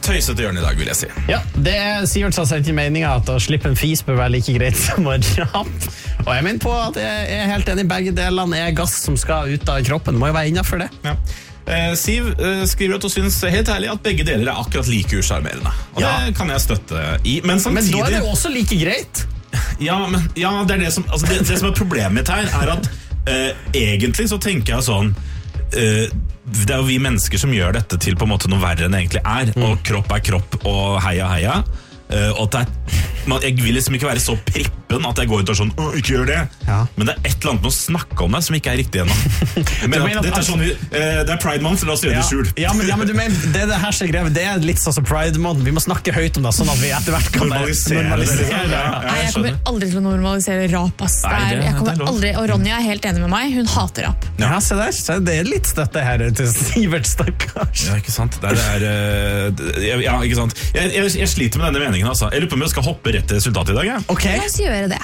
tøysete hjørne i dag, vil jeg si. Ja, det er Sivert som har sendt i meningen at å slippe en fis bør være like greit som å rape. Og jeg mener på at jeg er helt enig, begge delene er gass som skal ut av kroppen. Må jo være innenfor det. Ja. Eh, Siv eh, skriver at hun synes helt ærlig at begge deler er akkurat like usjarmerende. Og ja. Det kan jeg støtte i. Men samtidig... Men da er det jo også like greit. Ja, men ja, det er det som, altså det, det som er problemet mitt her, er at eh, egentlig så tenker jeg sånn eh, det er jo vi mennesker som gjør dette til på en måte noe verre enn det egentlig er. Mm. Og kropp er kropp, og heia heia. Uh, og det er, man, jeg vil liksom ikke være så prippen at jeg går ut og sånn, åh, ikke gjør det. Ja. Men det er et eller annet med å snakke om det som ikke er riktig ennå. Men at, dette er sånn, uh, det er Pride Month, la oss gjøre ja. det skjul. Ja, men, ja, men du mener, det er det her som er grevet, det er litt sånn som Pride Month. Vi må snakke høyt om det, sånn at vi etter hvert kan normalisere, normalisere det. Ja, ja, jeg kommer aldri til å normalisere rap, ass. Nei, det, jeg kommer aldri, og Ronja er helt enig med meg, hun hater rap. Ja, se der, så det er litt støtte her til Sivert Stakkars. Ja, ikke sant? Det er, det er, uh, ja, ikke sant? Jeg, jeg, jeg sliter med denne meningen, altså. Jeg lurer på om jeg skal hoppe rett til resultatet i dag, ja? Ok. La oss gjøre det.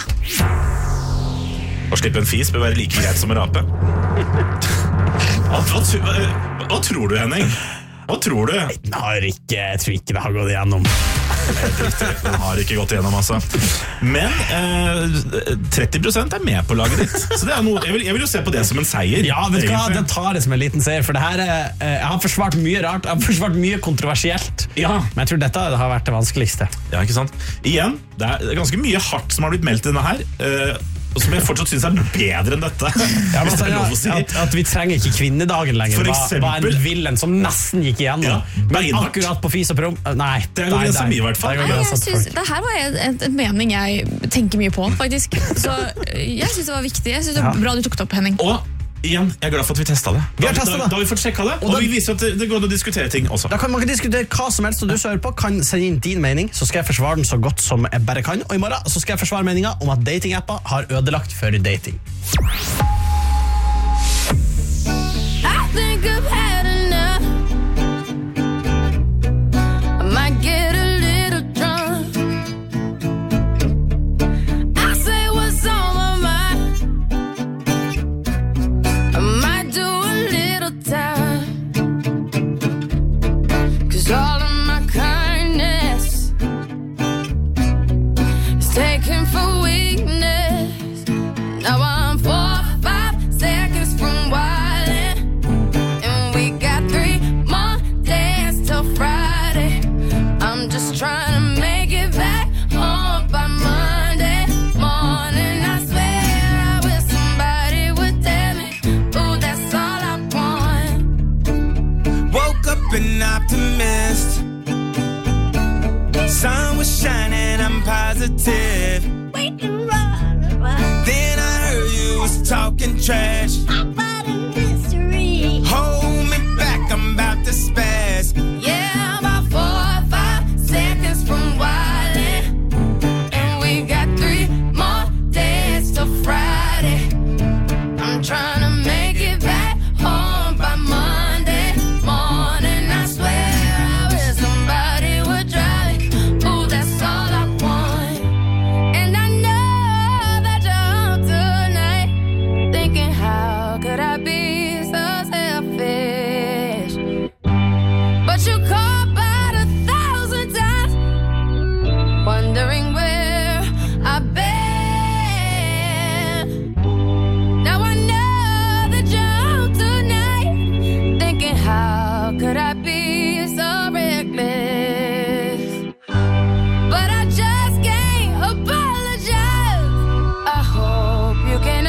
Å slippe en fis bør være like greit som å rape. Hva, hva, hva tror du, Henning? Hva tror du? Den har ikke, jeg tror ikke det har gått igjennom. Den har ikke gått igjennom, altså. Men eh, tretti prosent er med på laget ditt. Så det er noe, jeg, vil, jeg vil jo se på det som en seier. Ja, vet du hva? Den tar det som en liten seier. For det her er, jeg har forsvart mye rart. Jeg har forsvart mye kontroversielt. Ja. Men jeg tror dette har vært det vanskeligste. Ja, ikke sant? Igjen, det er ganske mye hardt som har blitt meldt i denne her. Uh, og som jeg fortsatt synes er bedre enn dette. Ja, men, det er lov å si. At, at vi trenger ikke kvinnedagen lenger. For eksempel. Hva en villen som nesten gikk igjennom. Ja, men akkurat på fis og prom. Nei, det er jo det som i hvert fall. Nei, jeg synes, det her var en, en, en mening jeg tenker mye på, faktisk. Så jeg synes det var viktig. Jeg synes det var bra du tok det opp, Henning. Og igjen, jeg er glad for at vi testet det. Vi da, har testet da, det. da har vi fått sjekket det, og, og da, vi viser at det, det går an å diskutere ting også. Da kan man diskutere hva som helst, og du som hører på kan sende inn din mening, så skal jeg forsvare den så godt som jeg bare kan. Og i morgen så skal jeg forsvare meningen om at datingapper har ødelagt for dating. I think I've had enough. I might get a little drunk. I say what's on my mind. I might do a little time. 'Cause all of my kindness is taken for weakness. Now I'm four or five seconds from wildin', and we got three more days till Friday. I'm just trying to make it back home by Monday morning. I swear I wish somebody would tell me, ooh, that's all I want. Woke up an optimist. Sun was shining, I'm positive. Then I heard you was talking trash. About a mystery. Hold me back, I'm about to spaz. Yeah, about four or five seconds from wildin', and we got three more days till Friday. I'm trying to make it back home by Monday morning. I swear I wish somebody would drive me. Ooh, that's all I want. And I know that you're home tonight, thinking how could I be so selfish? But you called about a thousand times, wondering where I've been. Now I know that you're home tonight, thinking how could I be so reckless? But I just can't apologize. I hope you can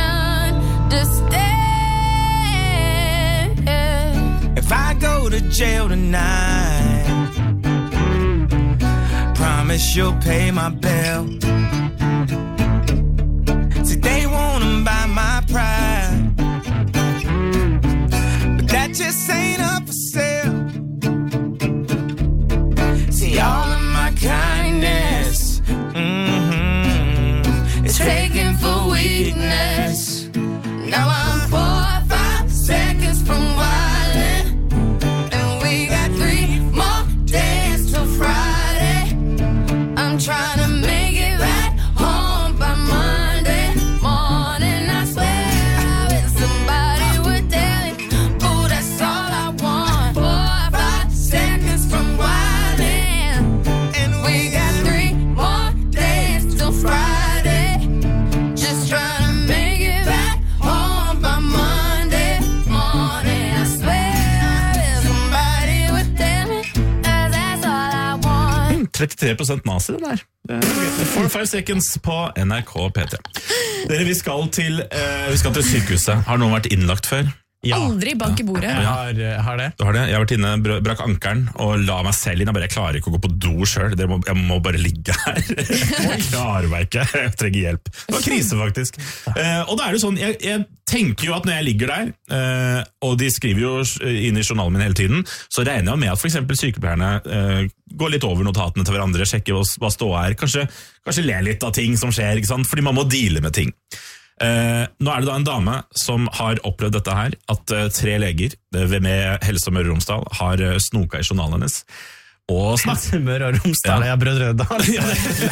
understand. If I go to jail tonight, promise you'll pay my bill. See, they wanna buy my pride, but that just ain't up for sale. See, all of my kindness, mm-hmm, is taken for weakness. Now I'm four or five seconds from wildin', and we got three more days till Friday. I'm trying to make it back home by Monday morning. I swear I wish somebody would tell me, ooh, that's all I want. Four or five seconds from wildin', trettitre prosent nazi det der. Four five seconds på N R K P tre. Dere, vi skal til, eh, vi skal til sykehuset. Har noen vært innlagt før? Ja. Aldri bank i bordet. Jeg har, har det. Du har det? Jeg har vært inne, br- brakk ankeren og la meg selv inn. Jeg bare jeg klarer ikke å gå på do selv. Dere må, jeg må bare ligge her. Jeg klarer meg ikke. Jeg trenger hjelp. Det var krise, faktisk. Eh, og da er det sånn, jeg, jeg tenker jo at når jeg ligger der, eh, og de skriver jo inn i journalen min hele tiden, så regner jeg med at for eksempel sykepleierne eh, går litt over notatene til hverandre, sjekker hva, hva stå er, kanskje, kanskje ler litt av ting som skjer, ikke sant? Fordi man må deale med ting. Uh, nå er det da en dame som har opplevd dette her, at uh, tre leger uh, med Helse Møre og Romsdal har uh, snoka i journalen hennes. Og snakk. Helse Møre og Romsdal, ja. Jeg er brødre Dal. Ja,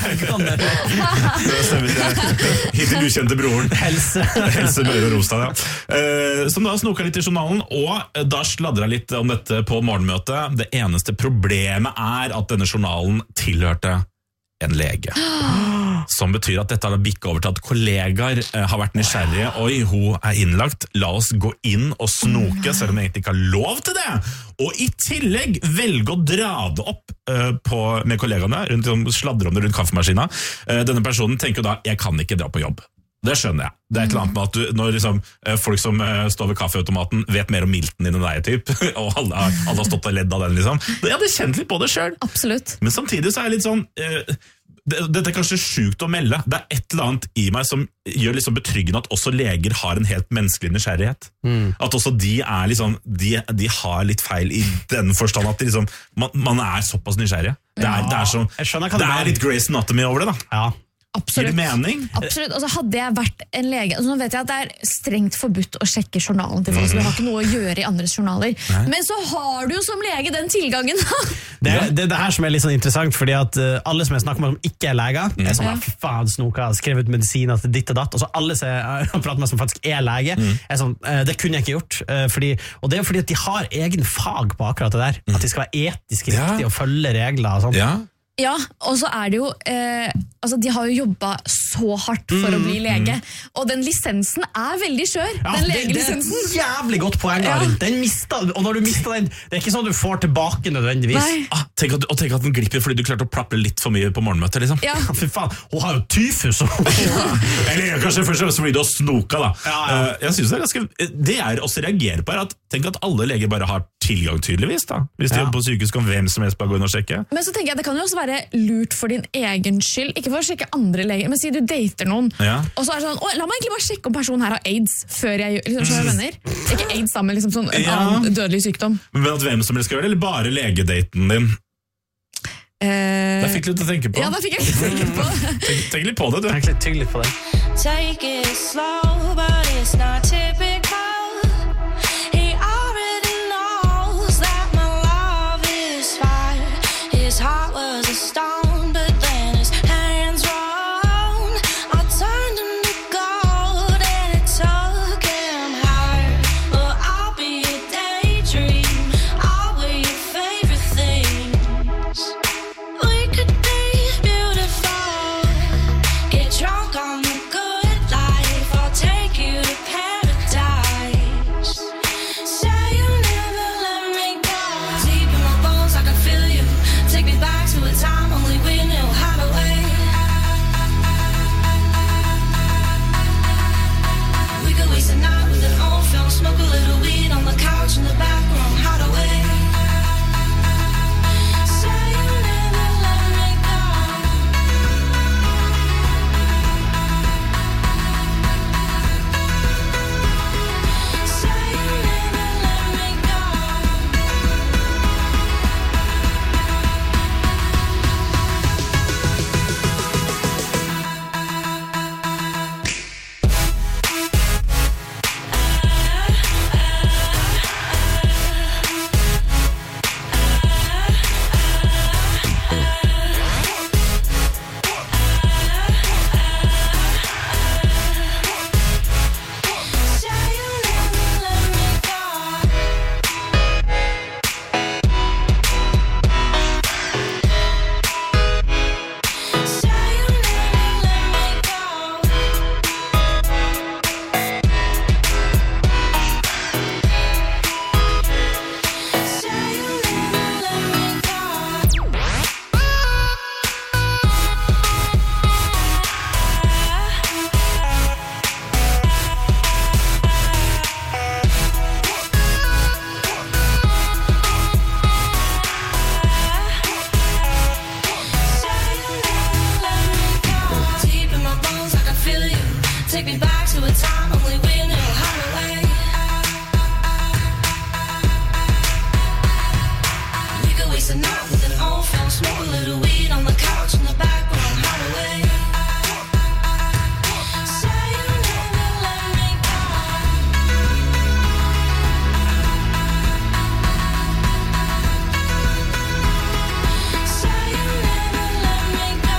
det stemmer. Hittil ukjente broren. Helse. Helse Møre og Romsdal, ja. Uh, som da snoka litt i journalen, og da sladra litt om dette på morgenmøtet. Det eneste problemet er at denne journalen tilhørte en lege. Som betyr at dette har bikket over til at kollegaer eh, har vært nysgjerrige. Oi, hun er innlagt. La oss gå inn og snoke, selv om jeg egentlig ikke har lov til det. Og i tillegg velge å dra det opp eh, på, med kollegaene, rundt, sladre om det rundt kaffemaskina. Eh, denne personen tenker da, jeg kan ikke dra på jobb. Det skjønner jeg. Det er et eller annet med at du, når liksom, folk som uh, står ved kaffeautomaten vet mer om milten din enn deg, typ, og alle, alle har stått og ledd av den, liksom. Jeg hadde kjent litt på det selv. Absolutt. Men samtidig så er jeg litt sånn, uh, det, dette er kanskje sykt å melde. Det er et eller annet i meg som gjør liksom betryggende at også leger har en helt menneskelig nysgjerrighet. Mm. At også de er liksom, de, de har litt feil i den forstand at de liksom, man, man er såpass nysgjerrige. Det er, det er, så, det er litt Grey's Anatomy over det da. Ja. Absolutt. Gir det mening? Absolutt. Altså, hadde jeg vært en lege, altså, nå vet jeg at det er strengt forbudt å sjekke journalen til folk, mm-hmm. så du har ikke noe å gjøre i andres journaler. Nei. Men så har du jo som lege den tilgangen. det er det, det her som er litt sånn interessant, fordi at uh, alle som jeg snakker med som ikke er leger, mm. er sånn, ja. faen, snoka, skrevet medisiner til ditt og datt, og så alle som jeg prater med som faktisk er lege, mm. er sånn, uh, det kunne jeg ikke gjort, uh, fordi, og det er fordi at de har egen fag på akkurat det der, mm. at de skal være etisk riktig ja. og følge regler og sånt. Ja. Ja, og så er det jo eh, altså de har jo jobbet så hardt for mm, å bli lege, mm. og den lisensen er veldig skjør, ja, den legelisensen. Det, det er jævlig godt poeng, ja. Den mistet, og når du mister den, det er ikke sånn du får tilbake nødvendigvis. Ah, tenk at, og tenk at den glipper fordi du klarte å plappe litt for mye på morgenmøtet, liksom. Ja. Fy faen, hun har jo tyfus. Eller kanskje først og fremst fordi du har snoka, da. Ja, ja. Uh, jeg synes det er ganske, det er også reagere på, er at tenk at alle leger bare har tilgang tydeligvis, da. Hvis de ja. jobber på sykehus, kan hvem som helst bare gå inn og sjekke. Men så tenker jeg, det kan jo også være lurt for din egen skyld, ikke for å sjekke andre leger, men si du dater noen, ja. og så er det sånn, la meg egentlig bare sjekke om personen her har AIDS, før jeg liksom, så jeg venner. Ikke AIDS sammen, liksom sånn en ja. annen dødelig sykdom. Men at hvem som helst skal gjøre det, eller bare legedaten din? Eh... Da fikk du litt å tenke på. Ja, da fikk jeg litt å tenke på. tenk, tenk litt på det, du. Tenk litt, tenk litt på det. Take it slow, but it's not typical. His heart was a stone, but then his hands rolled. I turned him to gold and it took him higher. Well, I'll be a daydream, I'll wear your favorite things. We could be beautiful, get drunk on the good life. I'll take you to paradise. take me back to a time only we knew how to wait. We could waste a night with an old film, smoke a little weed on the couch in the back room, how to wait. Say you never let me go. Say you never let me go.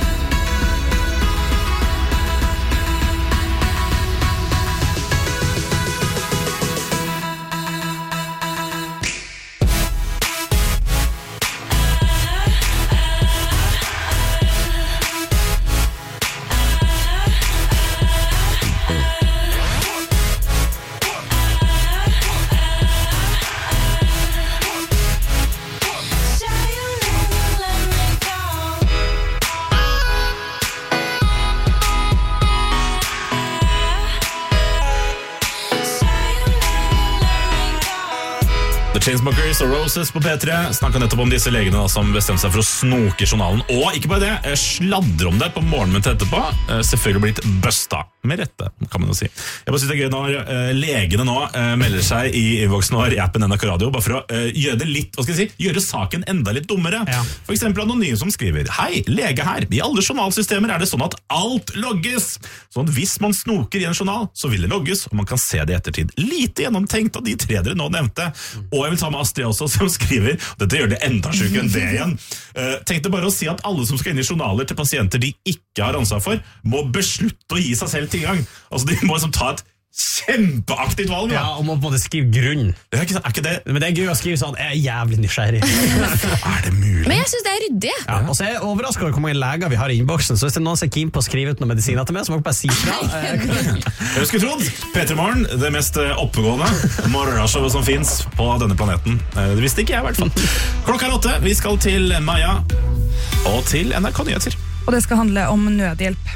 Chainsmokers og Roses på P tre snakket nettopp om disse legene da, som bestemte seg for å snoke i journalen. Og ikke bare det, sladre om det på morgenmøtet etterpå. Selvfølgelig blitt busta. Med rette, kan man jo si. Jeg bare synes det er gøy når uh, legene nå uh, melder seg i innvoksen og i appen N R K Radio, bare for å uh, gjøre det litt, hva skal jeg si, gjøre saken enda litt dummere. Ja. For eksempel Anonym som skriver: Hei, lege her. I alle journalsystemer er det sånn at alt logges. Sånn at hvis man snoker i en journal, så vil det logges, og man kan se det i ettertid. Lite gjennomtenkt av de tre dere nå nevnte. Og jeg vil ta med Astrid også, som skriver, og dette gjør det enda sykere enn det igjen, uh, tenkte bare å si at alle som skal inn i journaler til pasienter de ikke har ansvar for, må beslutte å gi seg selv tilgang. Altså, de må liksom ta et kjempeaktivt valg. Da. Ja, og må både skrive grunn. Det er ikke, er ikke det? Men det er gøy å skrive sånn, jeg er jævlig nysgjerrig. Er det mulig? Men jeg synes det er ryddig. Ja, og så er jeg overrasket over hvor mange leger vi har i innboksen, så hvis det er noen som er keen på å skrive ut noen medisiner til meg, så må jeg bare si fra. Jeg skulle trodd, P tre Morgen, det mest oppegående morgenshowet som finnes på denne planeten. Det visste ikke jeg i hvert fall. Klokka er åtte, vi skal til Maja og til N R K Nyheter. Og det skal handle om nødhjelp.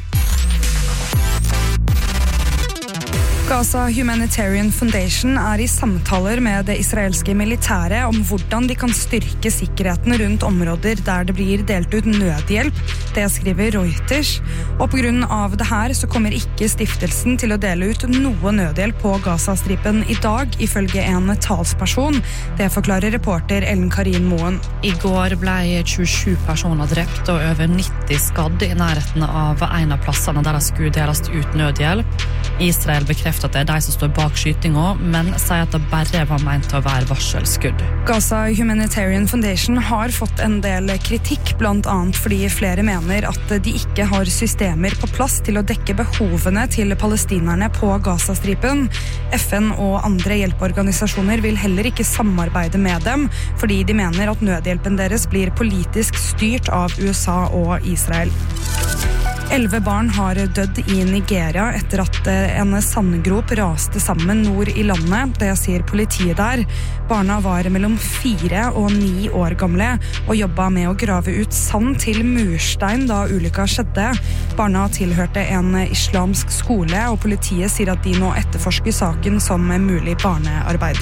Gaza Humanitarian Foundation er i samtaler med det israelske militæret om hvordan de kan styrke sikkerheten rundt områder der det blir delt ut nødhjelp. Det skriver Reuters. Og på grunn av det her så kommer ikke stiftelsen til å dele ut noe nødhjelp på Gazastripen i dag, ifølge en talsperson. Det forklarer reporter Ellen Karin Moen. I går ble tjuesju personer drept og over nitti skadd i nærheten av en av plassene der det skulle deles ut nødhjelp. Israel bekrefter at det er de som står bak skytinga, men sier at det bare var ment å være varselskudd. Gaza Humanitarian Foundation har fått en del kritikk, blant annet fordi flere mener at de ikke har systemer på plass til å dekke behovene til palestinerne på Gazastripen. F N og andre hjelpeorganisasjoner vil heller ikke samarbeide med dem, fordi de mener at nødhjelpen deres blir politisk styrt av U S A og Israel. Elleve barn har dødd i Nigeria etter at en sandgrop raste sammen nord i landet. Det sier politiet der. Barna var mellom fire og ni år gamle og jobbet med å grave ut sand til murstein da ulykka skjedde. Barna tilhørte en islamsk skole, og politiet sier at de nå etterforsker saken som mulig barnearbeid.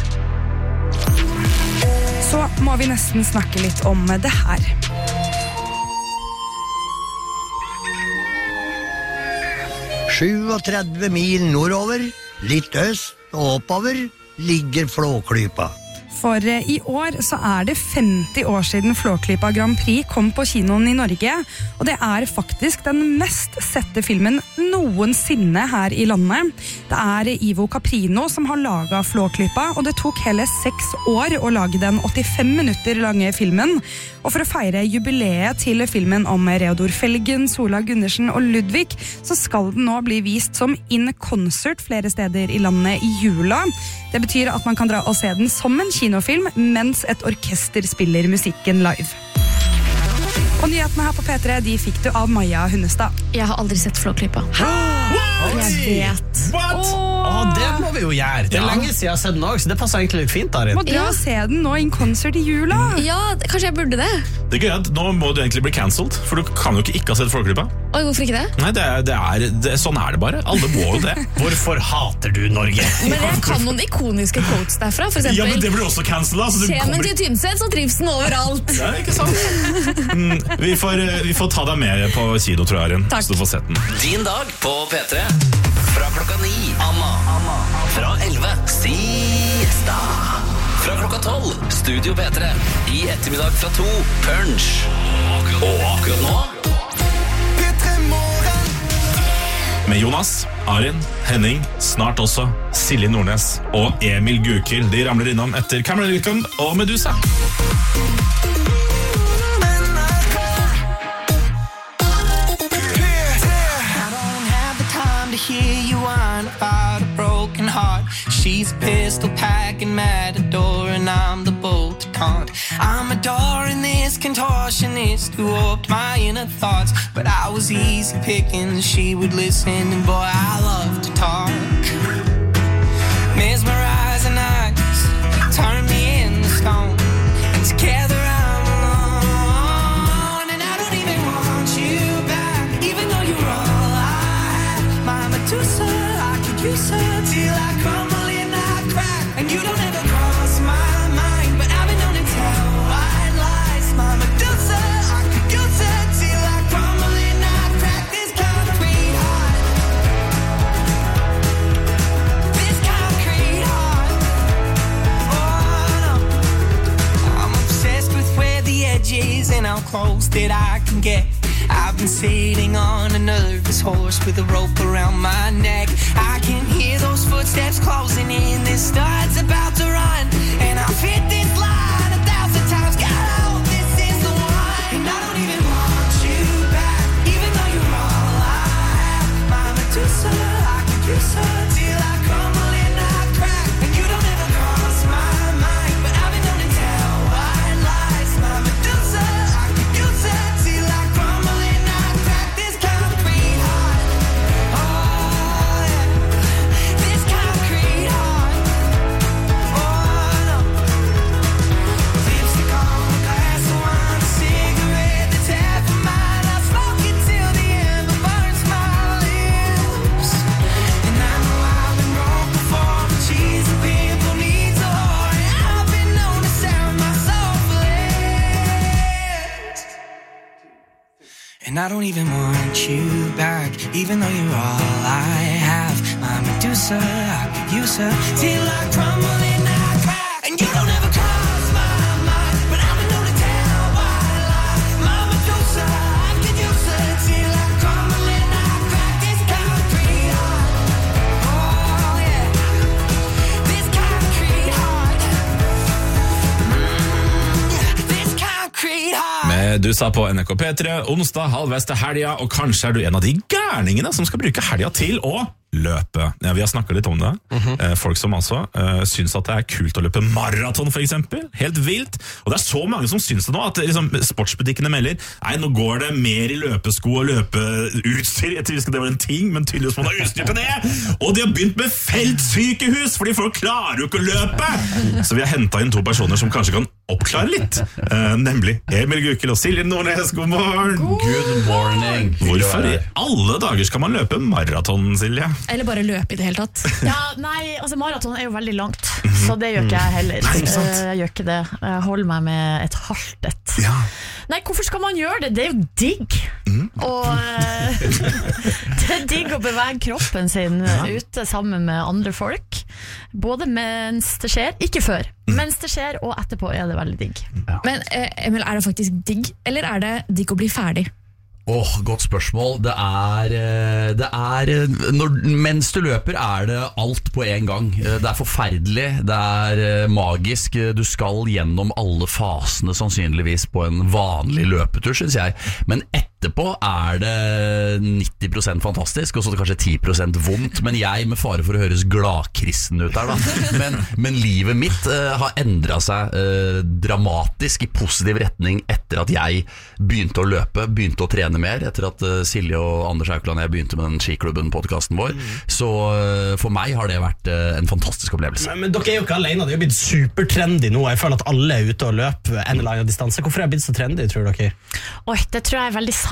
Så må vi nesten snakke litt om det her. syttisju mil nordover, litt øst og oppover, ligger Flåklypa. For i år så er det femti år siden Flåklypa Grand Prix kom på kinoen i Norge, og det er faktisk den mest sette filmen noensinne her i landet. Det er Ivo Caprino som har laget Flåklypa, og det tok hele seks år å lage den åttifem minutter lange filmen. Og for å feire jubileet til filmen om Reodor Felgen, Sola Gundersen og Ludvig, så skal den nå bli vist som in concert flere steder i landet i jula. Det betyr at man kan dra og se den som en kinofilm, mens et orkester spiller musikken live. Og nyhetene her på P tre, de fikk du av Maja Hunnestad. Jeg har aldri sett Flåklypa. Jeg vet. What? Åh, det må vi jo gjøre. Det er Ja. lenge siden jeg har sett den også, så det passer egentlig litt fint, Arin. Må dra og se den nå in concert i jula. Ja, kanskje jeg burde det. Det er gøy at nå må du egentlig bli cancelled, for du kan jo ikke ikke ha sett Flåklypa. Oi, hvorfor ikke det? Nei, det er, det er, det, sånn er det bare. Alle må jo det. Hvorfor hater du Norge? Men jeg kan noen ikoniske quotes derfra, for eksempel. Ja, men det blir også cancelled, altså. Du Kjemen kommer... til Tynset, så trives den overalt. Ja, ikke sant? Mm, vi, får, vi får ta deg med på kino, tror jeg, Arin. Takk. Så du får sett den. Din dag på P tre. klokka ni. Anna. Anna. Fra elleve. Siesta. Fra klokka tolv. Studio P tre. I ettermiddag fra to. Punch. Og akkurat nå P tre Morgen. Med Jonas, Arin, Henning, snart også Silje Nordnes og Emil Gukild. De ramler innom etter Cameron Weekend og Medusa. Hear you whine about a broken heart. She's a pistol packing matador, and I'm the bolt to taunt. I'm adoring this contortionist who warped my inner thoughts, but I was easy picking. She would listen, and boy, I love to talk. Mesmerizing eyes turn me into stone, and together I'm alone. And I don't even want you back, even though you're all I have. My Medusa, I could use her till I crumble and I crack. And you don't ever cross my mind, but I've been known to tell white lies. My Medusa, I could use her till I crumble and I crack. This concrete heart, this concrete heart. Oh no, I'm obsessed with where the edge is and how close that I can get. I've been sitting on a nervous horse with a rope around my neck. I can hear those footsteps closing in. This star's about to run, and I've hit this line a thousand times. God, I hope this is the one. And I don't even want you back, even though you're all I have. My Medusa, I could use her till I crumble and I crack. And you don't ever cross my mind, but I've been known to tell white lies. My Medusa, I could use her till I crumble and I crack. This concrete heart, oh yeah, this concrete heart, oh no. Lipstick on a glass of wine, a cigarette that's half of mine. I smoke it till the ember burns my lips. And I know I've been wrong before, but she's a pimple needs a whore, and I've been known to sound my soul for less. And I don't even want you back, even though you're all I have. My Medusa, I could use her till I crumble and I crack. And you don't ever cross my mind, but I've been known to tell white lies. My Medusa, I could use her till I crumble and I crack. This concrete heart, oh yeah, this concrete heart, mm, yeah, this concrete heart. Medusa på N R K P tre, onsdag halvveis til helga, og kanskje er du en av de gærningene som skal bruke helga til å løpe. Ja, vi har snakket litt om det. Eh, Folk som altså eh, syns at det er kult å løpe maraton, for eksempel. Helt vilt. Og det er så mange som syns det nå, at liksom, sportsbutikkene melder nei, nå går det mer i løpesko og løpeutstyr. Jeg trodde det var en ting, men tydeligvis må man ha utstyr på det. Og de har begynt med feltsykehus, fordi folk klarer jo ikke å løpe. Så vi har hentet inn to personer som kanskje kan oppklare litt. Eh, nemlig Emil Gukild og Silje Nordnes. God morgen. Good morning. Hvorfor i alle dager skal man løpe maraton, Silje? Eller bare løpe i det hele tatt. Ja, nei, altså maraton er jo veldig langt, så det gjør ikke jeg heller. Nei, ikke sant? Eh, Jeg gjør ikke det. Jeg holder meg med et halvt et. Ja. Nei, hvorfor skal man gjøre det? Det er jo digg. Og eh, det er digg å bevege kroppen sin ute sammen med andre folk. Både mens det skjer, ikke før. Mens det skjer, og etterpå er det veldig digg. Men eh, Emil, er det faktisk digg, eller er det digg å bli ferdig? Åh, oh, godt spørsmål. Det er, eh, det er eh, når, mens du løper er det alt på en gang. Eh, Det er forferdelig, det er eh, magisk. Du skal gjennom alle fasene sannsynligvis på en vanlig løpetur, synes jeg. Men etterpå er det nitti prosent fantastisk, og så er det kanskje ti prosent vondt. Men jeg, med fare for å høres gladkristen ut her da, men, men livet mitt eh, har endret seg eh, dramatisk i positiv retning etter at jeg begynte å løpe, begynte å trene mer, etter at uh, Silje og Anders Haukeland og jeg begynte med den Skiklubben-podcasten vår. Mm. Så uh, for meg har det vært uh, en fantastisk opplevelse. Men, men dere er jo ikke alene, det er jo blitt supertrendy nå. Jeg føler at alle er ute og løper en eller annen distanse. Hvorfor er det blitt så trendy, tror dere? Oi, det tror jeg er veldig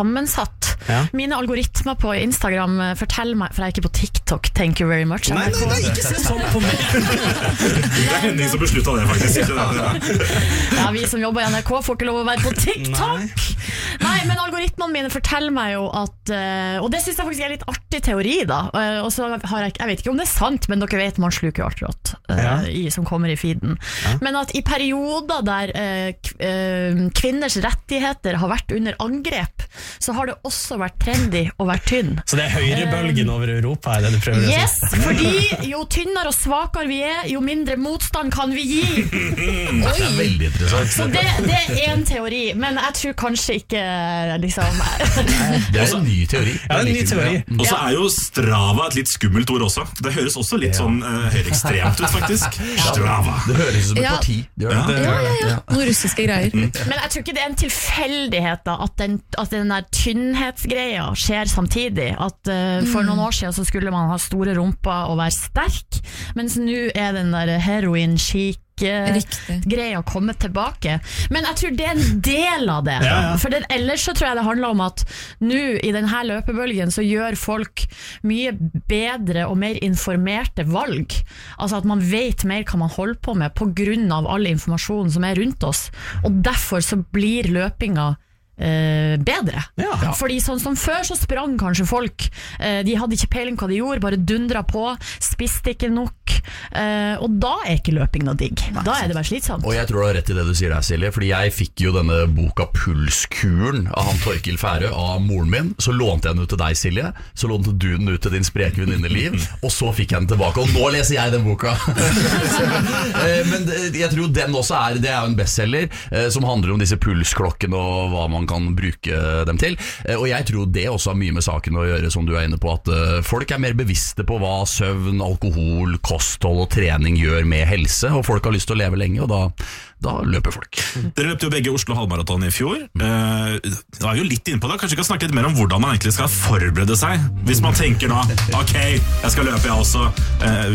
sammensatt. Ja. Mine algoritmer på Instagram eh, forteller meg, for jeg er ikke på TikTok, thank you very much. Nei, nei, nei, ikke se sånn på meg. Det er Henning som besluttet det, faktisk. Ja, vi som jobber i N R K får ikke lov å være på TikTok. Nei, nei men algoritmene mine forteller meg jo at uh, og det synes jeg faktisk er litt artig teori da. Uh, og så har jeg, jeg vet ikke om det er sant, men dere vet man sluker jo alt rått uh, ja. i, som kommer i feeden. Ja. Men at i perioder der uh, k- uh, kvinners rettigheter har vært under angrep, så har det også vært trendy å være tynn. Så det er høyrebølgen uh, over Europa, er det du prøver yes, å si? fordi jo tynnere og svakere vi er, jo mindre motstand kan vi gi. Det er veldig interessant. Så det, det er en teori, men jeg tror kanskje ikke liksom Det er en ny teori. Ja, en ny teori. Og så er jo Strava et litt skummelt ord også. Det høres også litt sånn uh, høyreekstremt ut, faktisk. Strava. Det høres ut som et Ja. parti. Det gjør det. Ja, ja, ja. Noen russiske greier. Men jeg tror ikke det er en tilfeldighet da, at den, at den der tynnhetsgreia skjer samtidig. At uh, for noen år siden så skulle man ha store rumper og være sterk, mens nå er den der heroin-chic greia kommet tilbake. Men jeg tror det er en del av det. Ja, ja. For det, ellers så tror jeg det handler om at nå i denne løpebølgen så gjør folk mye bedre og mer informerte valg. Altså at man vet mer hva man holder på med på grunn av all informasjonen som er rundt oss. Og derfor så blir løpinga Eh, bedre. Ja. Fordi sånn som før så sprang kanskje folk eh, de hadde ikke peiling hva de gjorde, bare dundra på, spiste ikke nok eh, og da er ikke løping noe digg. Da er det bare slitsomt. Og jeg tror du har rett i det du sier der, Silje, fordi jeg fikk jo denne boka Pulskuren av han Torkil Færø av moren min. Så lånte jeg den ut til deg, Silje. Så lånte du den ut til din spreke venninne Liv, og så fikk jeg den tilbake, og nå leser jeg den boka. Men jeg tror den også er, det er jo en bestseller eh, som handler om disse pulsklokkene og hva man kan bruke dem til. Og jeg tror det også har mye med saken å gjøre, som du er inne på, at folk er mer bevisste på hva søvn, alkohol, kosthold og trening gjør med helse, og folk har lyst til å leve lenge, og da, da løper folk. Dere løpte jo begge Oslo halvmaraton i fjor. Eh, det var jo litt inne på det. Kanskje vi kan snakke litt mer om hvordan man egentlig skal forberede seg. Hvis man tenker nå, ok, jeg skal løpe jeg også. Eh,